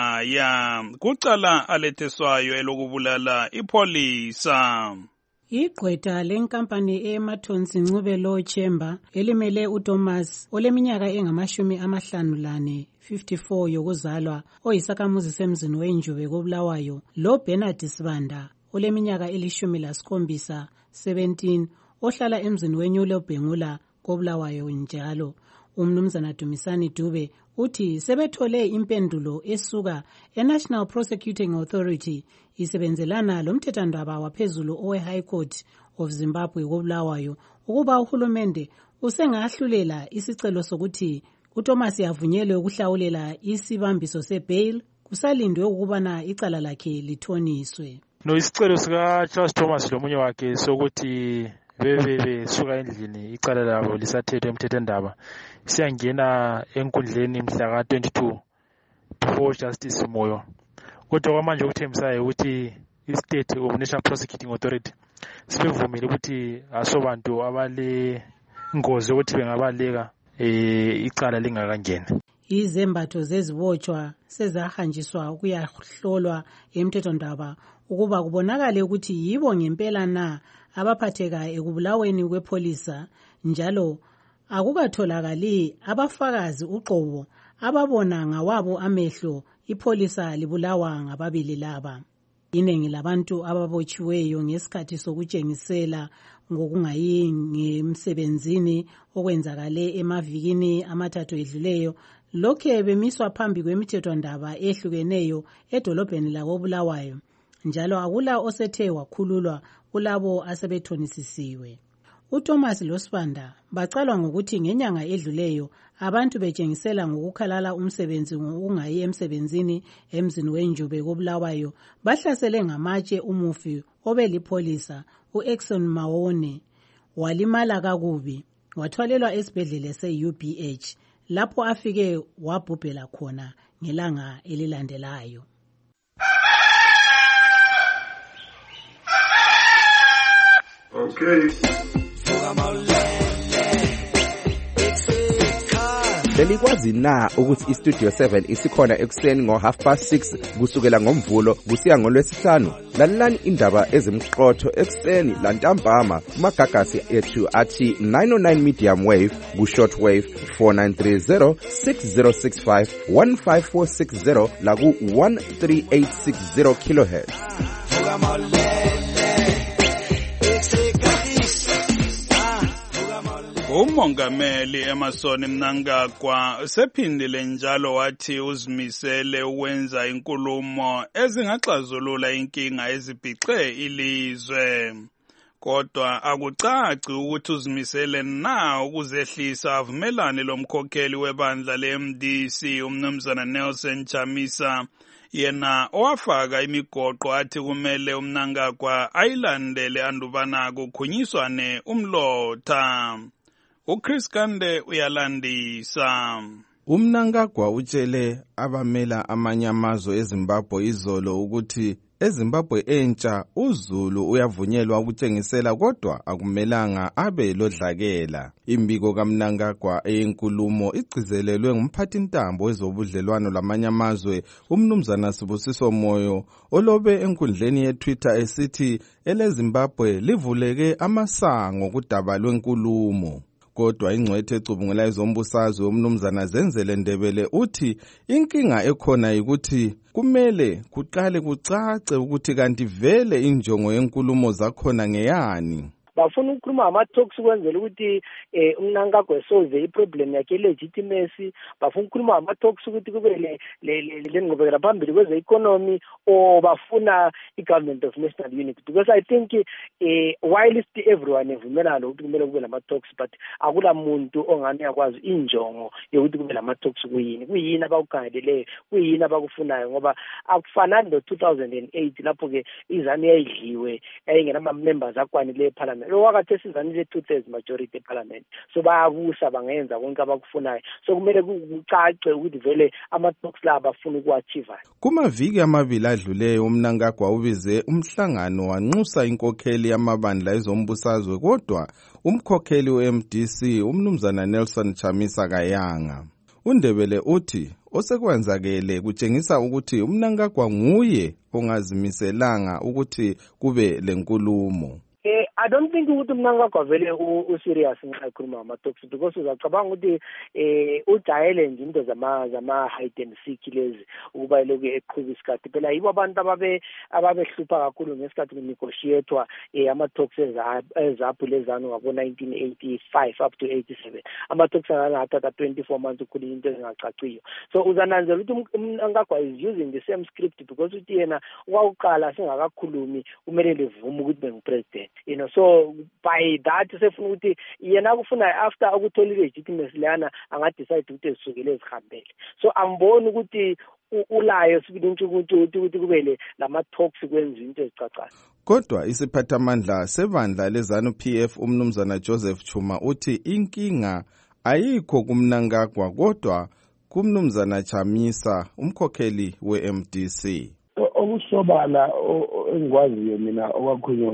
Speaker 16: ekhaya kucala aletheswayo elokubulala ipolisa.
Speaker 2: Igqwetha lenkampani eMathonsi Ncubelo Chamber elimele uThomas oleminyaka engamashumi amahlanu lane fifty-four yokuzalwa oyisakhamuzi semzini wenjube kobulawayo lo Bernard Sibanda oleminyaka elishumi lasikhombisa seventeen ohlala emzini wenyulo Bhengula kobulawayo njalo. Umnumzana Dumisani Dube uthi sebethole impendulo esuka eNational Prosecuting Authority isebenzelana lomthethwandaba waphezulu owe-High Court of Zimbabwe kobulawayo ukuba uhulumende usengahlulela isicelo sokuthi uThomas yavunyelwe ukuhlawulela isibambiso sebail kusalindwe ukubana icala lakhe lithoniswe.
Speaker 17: No, isicelo sika Charles Thomas lomunye wakhe sokuthi bebe besuka endlini icala labo lisathethwe emthethwandaba siyangena enkundleni mhla ka twenty-two before Justice Moyo. Kodwa kwamanje ukuthembisayo ukuthi i-State of National Prosecuting Authority sibevumile ukuthi asobantu abale ngozi ukuthi bengabaleka eh icala lingakangena.
Speaker 2: Izembatho zezibotshwa sezahanjiswa ukuyahlolwa emthethwandaba ukuba kubonakale ukuthi yibo ngempela na abaphatheka ekubulaweni kwepolisa njalo akukatholakali abafakazi uqobo ababona ngawabo amehlo ipolisa libulawa ngababili laba. Iningi labantu ababotshiweyo ngesikhathi sokutshengisela ngokungayi ngemsebenzini okwenzakale emavikini amathathu edluleyo lokhe bemiswa phambi kwemithethwandaba ehlukeneyo edolobheni lakobulawayo njalo akula osethe wakhululwa kulabo asebethonisisiwe. uThomas loSibanda bacalwa ngokuthi ngenyanga edluleyo abantu betshengisela ngokukhalala umsebenzi ngokungayi emsebenzini emzini wenjube kobulawayo bahlasele ngamatshe umufi obelipolisa uExon Mawone walimala kakubi wathwalelwa esibhedlela se-U B H lapho afike wabhubhela khona ngelanga elilandelayo.
Speaker 9: Okay.
Speaker 18: Belikwazi na ukuthi iStudio seven isikhona ekuseni ngo half past six kusukela ngomvulo kusiya ngolwesihlanu? Lalelani indaba ezimqotho ekuseni lantambama kumagagasi ethu athi nine oh nine medium wave ku short wave four nine three zero six zero six five one five four six zero la ku one three eight six zero kilohertz.
Speaker 16: Umongameli Emmerson Mnangagwa sephindile njalo wathi uzimisele ukwenza inkulumo ezingaxazulula inkinga ezibhixe ilizwe. Kodwa akucaci ukuthi uzimisele na ukuzehlisa avumelane lomkhokheli webandla le-M D C umnumzana Nelson Chamisa, yena owafaka imigoqo athi kumele uMnangagwa ayilandele andubana kukhunyiswane umlotha. uChris Kande uyalandisa.
Speaker 15: uMnangagwa utshele abamela amanye amazwe eZimbabwe izolo ukuthi eZimbabwe entsha uZulu uyavunyelwa ukutshengisela kodwa akumelanga abe lodlakela. Imbiko kaMnangagwa eyenkulumo igcizelelwe ngumphathintambo wezobudlelwano lamanye amazwe umnumzana Sibusiso Moyo olobe enkundleni yeTwitter esithi eleZimbabwe livuleke amasango kudaba lwenkulumo. Kodwa ingcwethe ecubungula ezombusazwe umnumzana Zenzele Ndebele uthi inkinga ekhona ukuthi kumele kuqale kucace ukuthi kanti vele injongo yenkulumo zakhona ngeyani.
Speaker 19: Bafuna ukukhuluma ama-talks ukwenzela ukuthi eh uMnangagwa solve iproblem yakhe legitimacy. Bafuna ukukhuluma ama-talks ukuthi kube le le ngqubekela phambili kweze economy, or bafuna i-government of national unity, because I think eh while everyone evumelana ukuthi kumele kube lama-talks, but akula muntu ongani yakwazi injongo yokuthi kube lama-talks kuyini kuyini abakukhangeleleyo kuyini abakufunayo, ngoba akufanani no two thousand eight lapho ke izani yayidliwe yayingena ama-members akwanele parliament. Lo wakati esizanile two-thirds majority eparliament, so bayabusa bangenza konke abakufunayo, so kumele kucace ukuthi vele ama-talks la abafuna ukuachieve.
Speaker 15: Kumaviki amabili adluleyo uMnangagwa ubize umhlangano wanxusa inkokheli yamabandla ezombusazwe, kodwa umkhokheli we-M D C umnumzana Nelson Chamisa kayanga. uNdebele uthi osekwenzakele kutshengisa ukuthi uMnangagwa nguye ongazimiselanga ukuthi kube lenkulumo.
Speaker 19: Eh, I don't think ukuthi Mnangagwa vele u-serious nxa ekhuluma ama-talks, because uzacabanga ukuthi eh ujayele nje into zama zama hide and seek lezi ukuba lokhu eqhuba isikhathi. Phela yibo abantu ababe ababehlupha kakhulu ngesikhathi kunegotiatwa eh ama-talks ezaphu lezana ngabo nineteen eighty-five up to eighty-seven. Ama-talks angathatha twenty-four months ukukhuluma into ezingacaciyo. So uzananzela ukuthi uMnangagwa is using the same script, because uthi yena wawuqala singakakhulumi kumele levume ukuthi bengupresident. You know, so by that sefuna ukuthi yena kufuna after ukuthola legitimacy lana angadecide ukuthi esukele ezihambele. So angiboni ukuthi ulayo sibili ukuthi ukuthi kubele lama talks kwenza into ezicacayo.
Speaker 15: Kodwa isiphathamandla sebandla lezanu P F umnumzana Joseph Chuma uthi inkinga ayikho kuMnangagwa kodwa kumnumzana Chamisa umkhokheli we-M D C.
Speaker 20: Okusobala engikwaziyo mina okwakhulunywa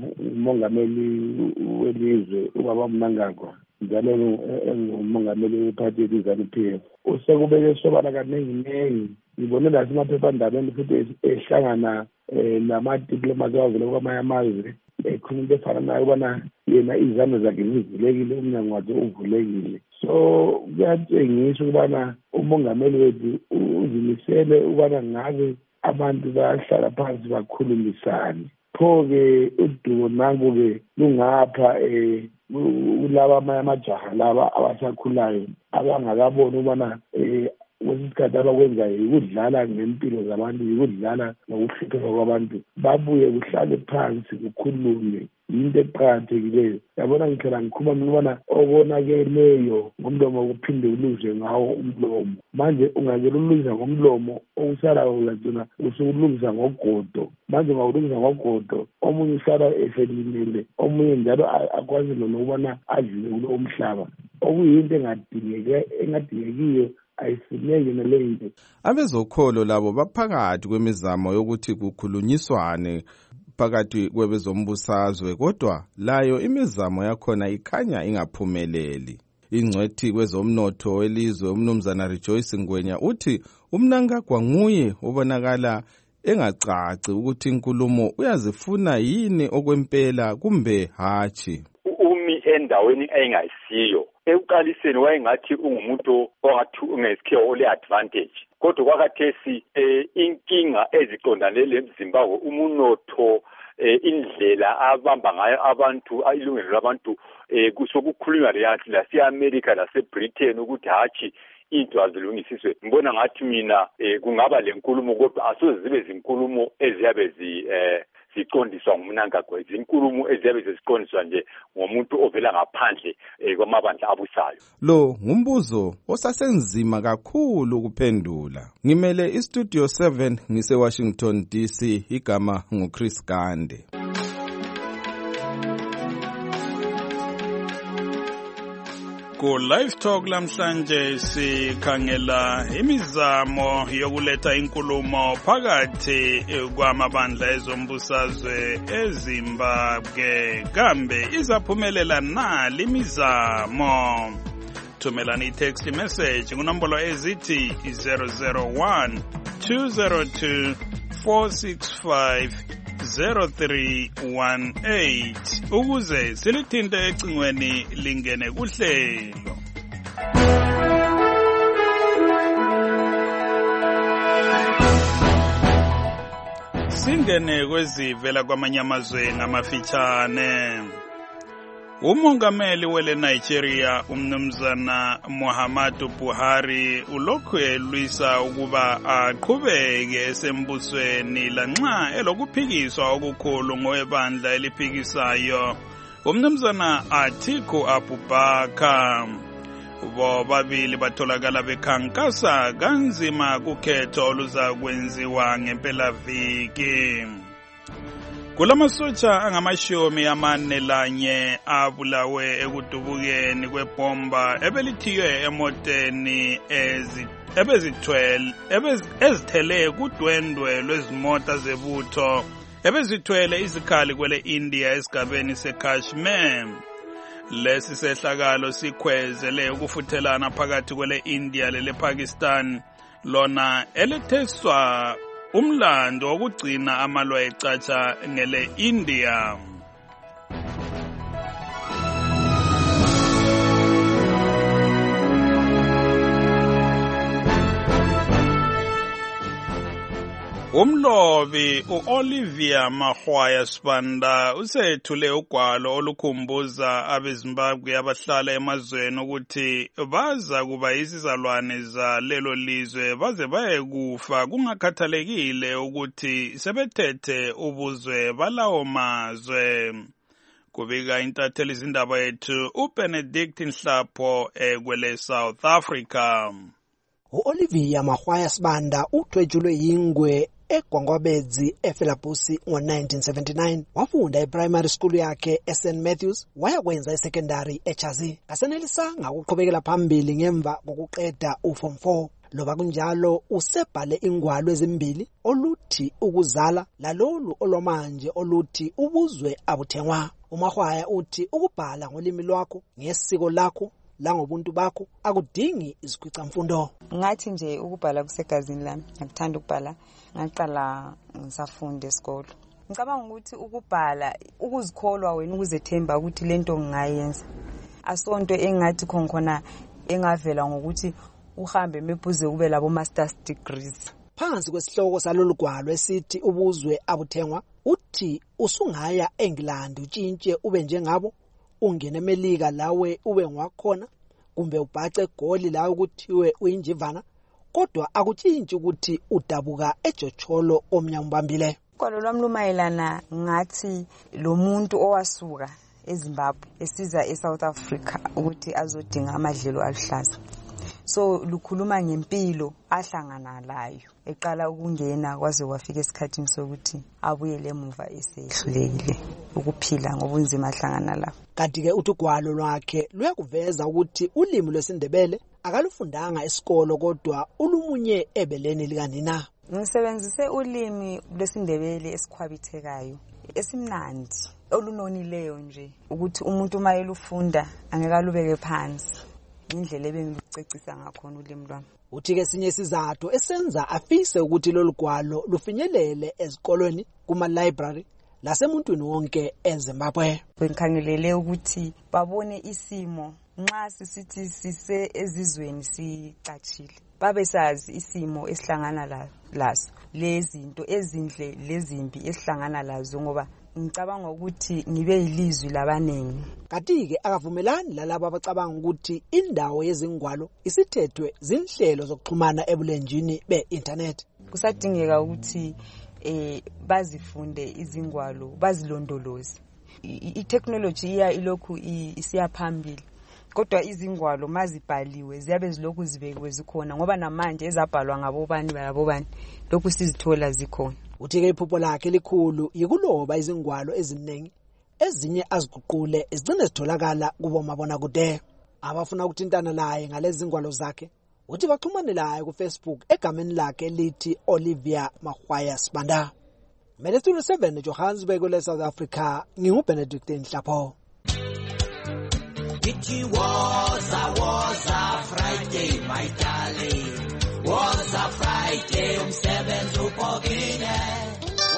Speaker 20: ngumongameli welizwe ubaba Mnangagwa njalo engumongameli wephathi yezanu P F usekubeke sobala kaningi ngibone lasemaphephandabeni futhi ehlangana nama-diplomats awavela kwamanye amazwe ekhuluma into efana nayo ubana yena izandla zakhe zivulekile, umnyango wakhe uvulekile. So kuyatshengisa ukubana umongameli wethu uzimisele ukubana ngabe abantu bayahlala phansi bakhulumisane. Pho-ke udumo nangu-ke lungapha um kulaba amanye amajaha laba abasakhulayo abangakaboni ukubana um kwesikhathi abakwenzayo yikudlala ngempilo zabantu, yikudlala ngokuhlupheka kwabantu. Babuye kuhlale phansi kukhulume, yinto eqakathekileyo. Yabona ngihlala ngikhuluma ukubana okonakeleyo ngomlomo kuphinde ulungiswe ngawo umlomo. Manje ungakela ulungisa ngomlomo, okusalayo ulagcina usukulungisa ngogodo. Manje ungawulungisa ngogodo, omunye usala eselimele, omunye njalo akwazi nokubana adlule kulo umhlaba, okuyinto engadingekiyo ayifuneki naleyinto.
Speaker 15: Abezokholo labo baphakathi kwemizamo yokuthi kukhulunyiswane phakathi kwebezombusazwe, kodwa layo imizamo yakhona ikhanya ingaphumeleli. Ingcwethi kwezomnotho welizwe umnumzana Rejoice Ngwenya uthi uMnangagwa nguye obonakala engacaci ukuthi inkulumo uyazifuna yini okwempela kumbe hatshi.
Speaker 21: Umi endaweni engayisiyo. Ekuqaliseni wayengathi ungumuntu ongathi ungesikhiwa ole advantage, kodwa kwakathesi eh inkinga eziqondane leZimbabwe umunotho eh, indlela abamba ngayo abantu ilungelo labantu eh kusokukhulunywa leyathi la se-America lase-Britain ukuthi hathi into azilungisiswe. Ngibona ngathi mina eh, kungaba lenkulumo kodwa asoze zibe zinkulumo eziyabe zi eh siqondiswa ngumnankagwe, izinkulumo eziyabe ziqondiswa nje ngomuntu ovela ngaphandle eh, kwamabandla abusayo.
Speaker 15: Lo ngumbuzo osasenzima kakhulu ukuphendula. Ngimele iStudio seven ngise Washington D C, igama nguChris Gande.
Speaker 16: Ku Live Talk lamhlanje sikhangela imizamo yokuletha inkulumo phakathi kwamabandla ezombusazwe eZimbabwe. Kambe izaphumelela na limizamo? Thumelani i-text message kunombolo ezithi zero zero one two zero two four six five zero three one eight ukuze silithinte ecingweni lingene kuhlelo. Singene kwezivela kwamanye amazwe ngamafitshane. Umongameli wele Nigeria umnumzana Muhammadu Buhari ulokhu elwisa ukuba aqhubeke esembusweni lanxa elokuphikiswa okukhulu ngowebandla eliphikisayo umnumzana Atiku Abubakar. Bobabili batholakala bekhankasa kanzima kukhetho oluza kwenziwa ngempelaviki. Kulamasotsha angamashumi amane lanye abulawe ekudubukeni kwebomba ebelithiywe emoteni ebezithwele ezithele kudwendwe lwezimota zebutho ebezithwele izikhali kwele India esigabeni seKashmir. Lesi sehlakalo sikhwezele ukufuthelana phakathi kwele India lele Pakistan lona eletheswa umlando wokugcina amalwa ecatsha ngele India. Umlobi uOlivia Mahwaya Sibanda usethule ugwalo olukhumbuza abeZimbabwe abahlala emazweni ukuthi baza kuba izizalwane za lelo lizwe baze baye kufa kungakhathalekile ukuthi sebethethe ubuzwe balawo mazwe. Kubika intatheli izindaba yethu uBenedict Nhlapho ekwele South Africa.
Speaker 1: uOlivia Mahwaya Sibanda uthwejulwe yingwe eGwangwabedzi eFelabusi ngo nineteen seventy-nine. Wafunda eprimary school yakhe eSaint Matthews, wayakwenza esecondary eChazi. Kasenelisanga ukuqhubekela phambili ngemva kokuqeda uform four. Loba kunjalo usebhale ingwalo ezimbili oluthi ukuzala lalolu olwamanje oluthi ubuzwe abuthengwa. uMahwaya uthi ukubhala ngolimi lwakho ngesiko lakho langobuntu bakho akudingi izikhwicamfundo.
Speaker 22: Ngathi nje ukubhala kusegazini lami, ngikuthanda ukubhala, ngaqala ngisafunda esikolo. Ngicabanga ukuthi ukubhala ukuzikholwa wena ukuzethemba ukuthi lento ngingayenza. Asonto engathi khona engavela ngokuthi uhambe mephuze kube labo masters degrees.
Speaker 1: Phansi kwesihloko salolu gwalo esithi ubuzwe abuthengwa uthi usungaya eNgilandi utshintshe ube njengabo, ungene eMelika lawe ube ngwakhona, kumbe ubhace egoli la ukuthiwe uyinjivana, kodwa akutshintshi ukuthi udabuka eJocholo omnyambambile.
Speaker 22: Kwalo lwami lumayelana ngathi lo muntu owasuka eZimbabwe esiza eSouth Africa ukuthi azodinga amadlelo aluhlaza. So lukhuluma ngempilo ahlangana layo eqala ukungena kwaze kwafika esikhathini sokuthi abuyele emuva esehlulekile ukuphila ngobunzima ahlangana lapho.
Speaker 1: Kanti ke uthugwalo lwakhe luyakuveza ukuthi ulimi lwesiNdebele akalufundanga esikolo kodwa ulumunye ebeleni likanina.
Speaker 22: Ngisebenzise ulimi lwesiNdebele esikhwabithekayo esimnandi olunonileyo nje ukuthi umuntu mayelufunda angekalubeke phansi. Indlela ebengilucecisa ngakhona ulimi lwami.
Speaker 1: Uthi ke sinye isizathu esenza afise ukuthi lolu gwalo lufinyelele ezikolweni kuma library lasemuntwini wonke eZimbabwe.
Speaker 22: Bengikhangelele ukuthi babone isimo nxa sisithi sise ezizweni sicachile. Babe sazi isimo esihlangana laso. Lezinto ezindle lezimbi esihlangana lazo ngoba ngicabanga ukuthi ngibe yilizwi labanengi.
Speaker 1: Kanti-ke akavumelani lalabo abacabanga ukuthi indawo yezingwalo isithethwe zinhlelo zokuxhumana ebulenjini be-internet.
Speaker 22: Kusadingeka ukuthi eh bazifunde izingwalo, bazilondoloze. I-technology iya ilokhu isiya phambili. Kodwa izingwalo mazibhaliwe ziyabe zilokhu zibekiwe zikhona ngoba namanje ezabhalwa ngabobani bayabobani lokhu sizithola zikhona.
Speaker 1: Uthi-ke iphupho lakhe likhulu yikuloba izingwalo eziningi ezinye aziguqule izigcine zitholakala kubomabonakude. Abafuna ukuthintana naye ngalezi zingwalo zakhe uthi baxhumane naye ku-Facebook egameni lakhe elithi Olivia Mahwaya Sibanda. Mina Studio seven Johannesburg le South Africa nginguBenedict Nhlapho.
Speaker 9: It was a was a Friday, my darling. Was a Friday, umsebenzi uphokile.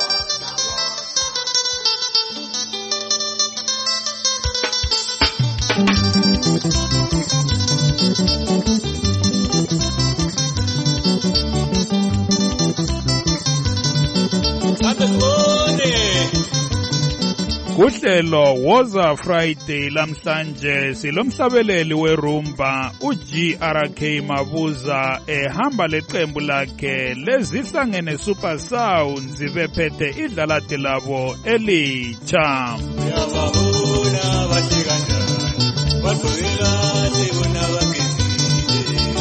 Speaker 16: Kuhlelo Woza Friday lamhlanje silomhlabeleli werumba uG R K Mabuza ehamba leqembu lakhe lezihlangene Super Sounds bephethe idlalate labo elitsha.
Speaker 9: Uyababona bahle kanjani bagqokela lebona bagezile.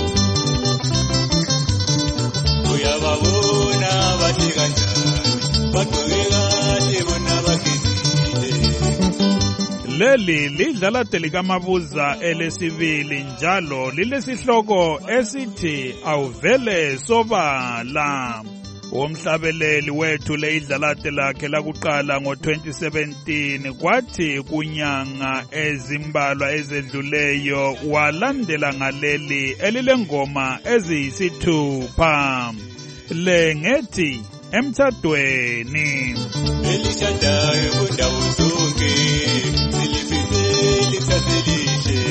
Speaker 9: Uyababona bahle kanjani bagqokela lebona bagezile.
Speaker 16: Leli lidlalate likaMabuza elesibili njalo lilesihloko esithi awuvele sobala. Umhlabeleli wethu leidlalate lakhe lakuqala ngo twenty seventeen kwathi kunyanga ezimbalwa ezedluleyo walandela ngaleli elilengoma eziyisithupha. Le ngethi emthadweni.
Speaker 9: Elishadayo kundawo zonke silifise lisaselihle.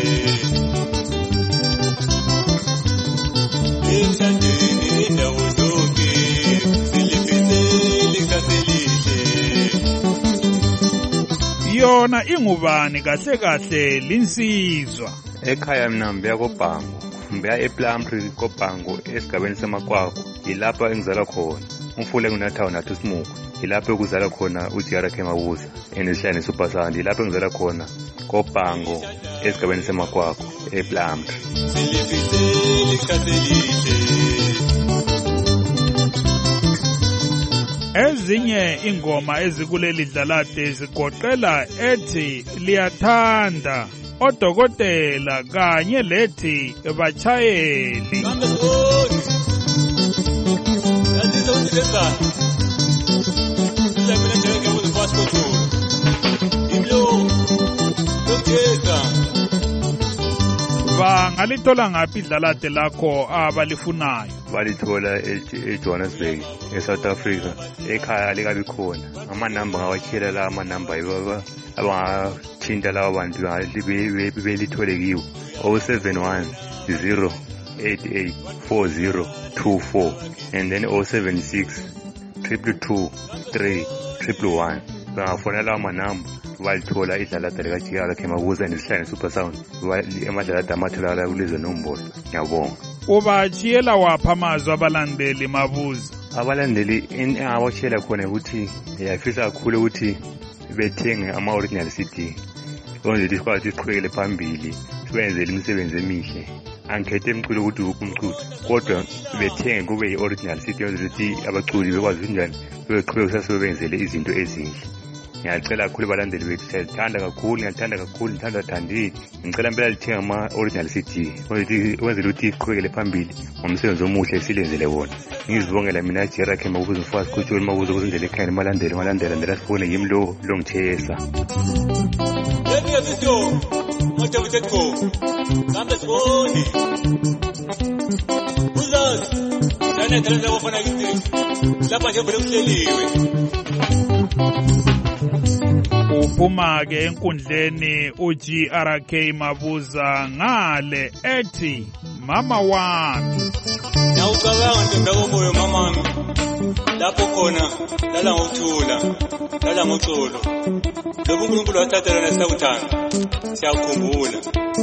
Speaker 9: Emthadweni indawo zonke silifise lisaselihle.
Speaker 16: Yona ingubani kahle kahle linsizwa.
Speaker 6: Ekhaya mina mbeya koBhango, mbeya ePlumtree koBhango esigabeni semakwakho. Yilapha engizalwa khona. Umfule kunathawu nathi Simuku. Yilapho kuzala khona uG R K Mabuza enezihlane Super Sound. Yilapho ngizala khona koBhango esigabeni semakwakho ePlumtree.
Speaker 16: Ezinye ingoma ezikuleli dlalate zigoqela ethi liyathanda, odokotela kanye lethi bachayeli. Bangalithola ngaphi idlalate lakho abalifunayo?
Speaker 6: Balithola eJohannesburg eSouth Africa. Ekhaya likabi khona. Amanamba ngawatshela la amanamba yibaba abangathinta lawo bantu belithole kiwo. oh seven one zero eight eight four zero two four and then oh seven six triple two three triple one. Bangafona lawo manamba balithola idlalate likaG R K Mabuza nezihlane Super Sound. Emadlalate amatholakala kulezi nombolo. Ngiyabonga.
Speaker 16: Ubachiyela wapha amazwi abalandeli Mabuza?
Speaker 6: Abalandeli engawatshela khona ukuthi yafisa kakhulu ukuthi bethenge ama-original C D. Ukwenzela isikwazi siqhubekele phambili sibenzele imisebenzi emihle. Angikhethe emculo ukuthi uphi umculo, kodwa bethenge kube yi-original C D ukwenzela ukuthi abaculi bekwazi kanjani beqhubeka sasebenzele izinto ezinhle. Ngiyacela kakhulu abalandeli bethu, siyathanda kakhulu, ngiyathanda kakhulu, ngithanda thandile. Ngicela impela lithenga ama-original C D ukwenzela ukuthi siqhubekele phambili ngomsebenzi omuhle silenzele wona. Ngizibongela mina G R K Mabuza mfowethu kuTsholi Mabuza ukuzindlela ekhaya nimalandele malandela ndela sifune yimi lo lo ngithesa.
Speaker 9: Yebo sitho manje uthetho kambe siboni uzazi sana thala wafana kithi lapha nje vele kuhleliwe.
Speaker 16: Uphuma-ke enkundleni uG R K Mabuza ngale ethi mama wami.
Speaker 9: Nawucabanga ntombi yakomoyo mamami
Speaker 7: lapho khona lala ngokuthula lala ngoxolo lobu uNkulunkulu wathathela nesikuthanda siyakhumbula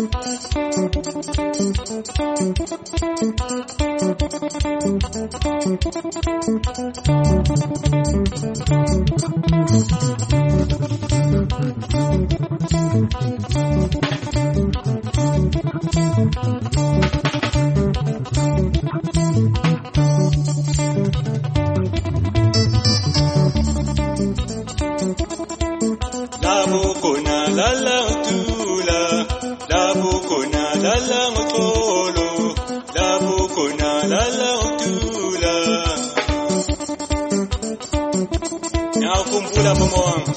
Speaker 7: lala utula labo kona lala ngoxolo labo kona lala utula ngiyakhumbula mama wami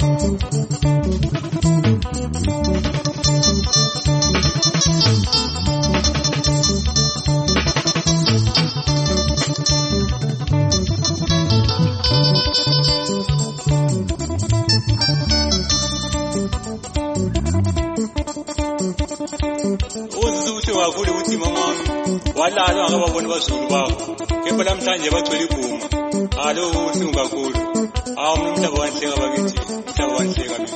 Speaker 7: kakhulu ukuthi mama walala akababona bazulu bakho kepha namhlanje bagcwele iguma alo ubuhlungu kakhulu awu mina umhlaba wanhleka bakithi umhlaba wanhleka mina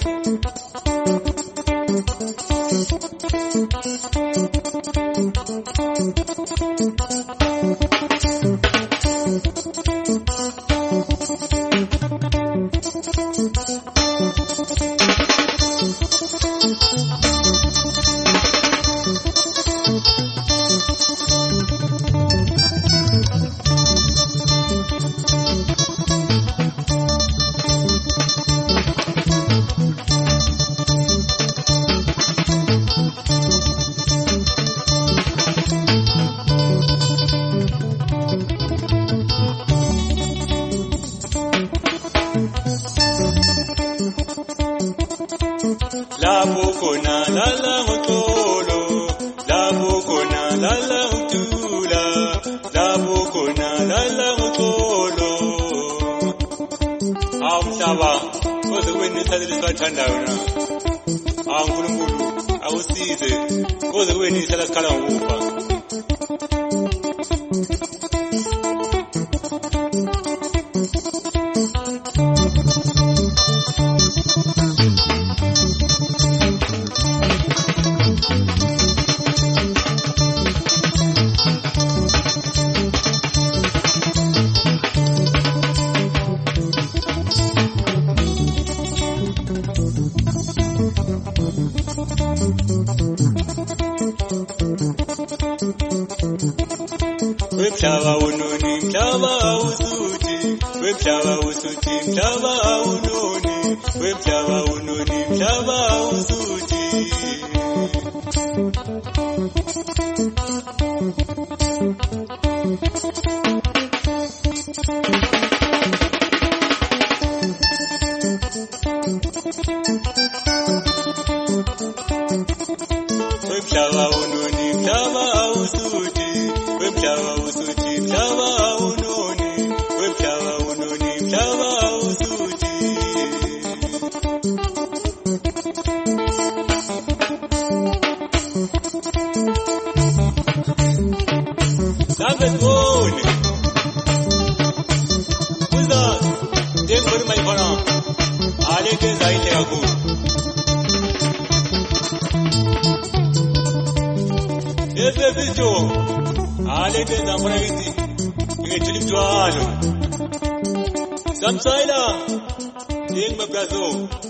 Speaker 7: labo kona lala ngoxolo labo kona lala utula labo kona lala ngoxolo awumhlaba koze kube nesithathe lesathandayo na awu uNkulunkulu awusize koze kube nesithathe sikhala ngokufa Wemhlaba unoni mhlaba usuthi wemhlaba usuthi mhlaba unoni wemhlaba unoni mhlaba usuthi wemhlaba unoni mhlaba usuthi wemhlaba usuthi mhlaba unoni wemhlaba unoni mhlaba usuthi Sabe tone Uza Dengori mai bana Ale ke zaite aku Ese bicho Ale ke zamora giti Ke chilip jualo Samsaila Deng mabrazo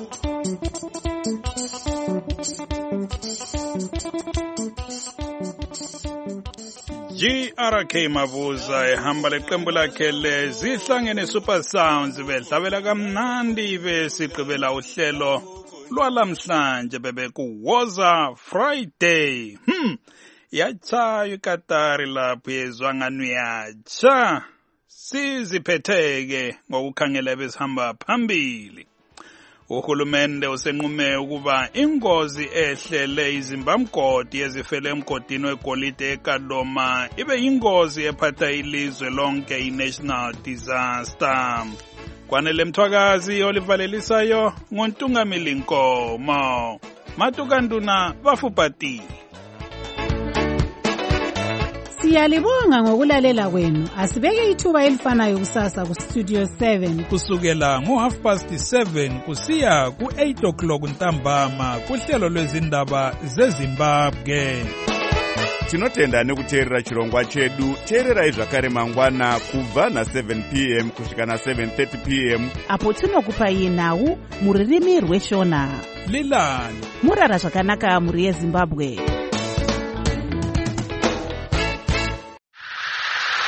Speaker 16: G R K Mavuza ehamba leqembu lakhe lezihlangene Super Sounds bedlavela kamnandi besigqibela uhlelo lwalamhlanje bebe kuwoza Friday hmm yacha ikatari lapho yezwangano yacha siziphetheke ngokukhangela besihamba phambili. Uhulumende usenqume ukuba ingozi ehlele izimbamgodi ezifele emgodini wegolide eKadoma ibe ingozi ephatha ilizwe lonke i-national disaster. Kwanele Mthwakazi olivalelisayo ngoNtungamili Nkomo. Matukanduna bafupati.
Speaker 2: Siyalibonga ngokulalela kwenu. Asibeke ithuba elifanayo kusasa ku Studio seven
Speaker 3: kusukela ngo half past seven kusiya ku eight o'clock ntambama kuhlelo lwezindaba zeZimbabwe.
Speaker 8: Tinotenda nekuteerera chirongwa chedu. Teererai zvakare mangwana kubva na seven p m kusvika na seven thirty p m
Speaker 12: apo tinokupai nhau muririmi rweshona.
Speaker 3: Lilani
Speaker 12: murara zvakanaka muri yeZimbabwe.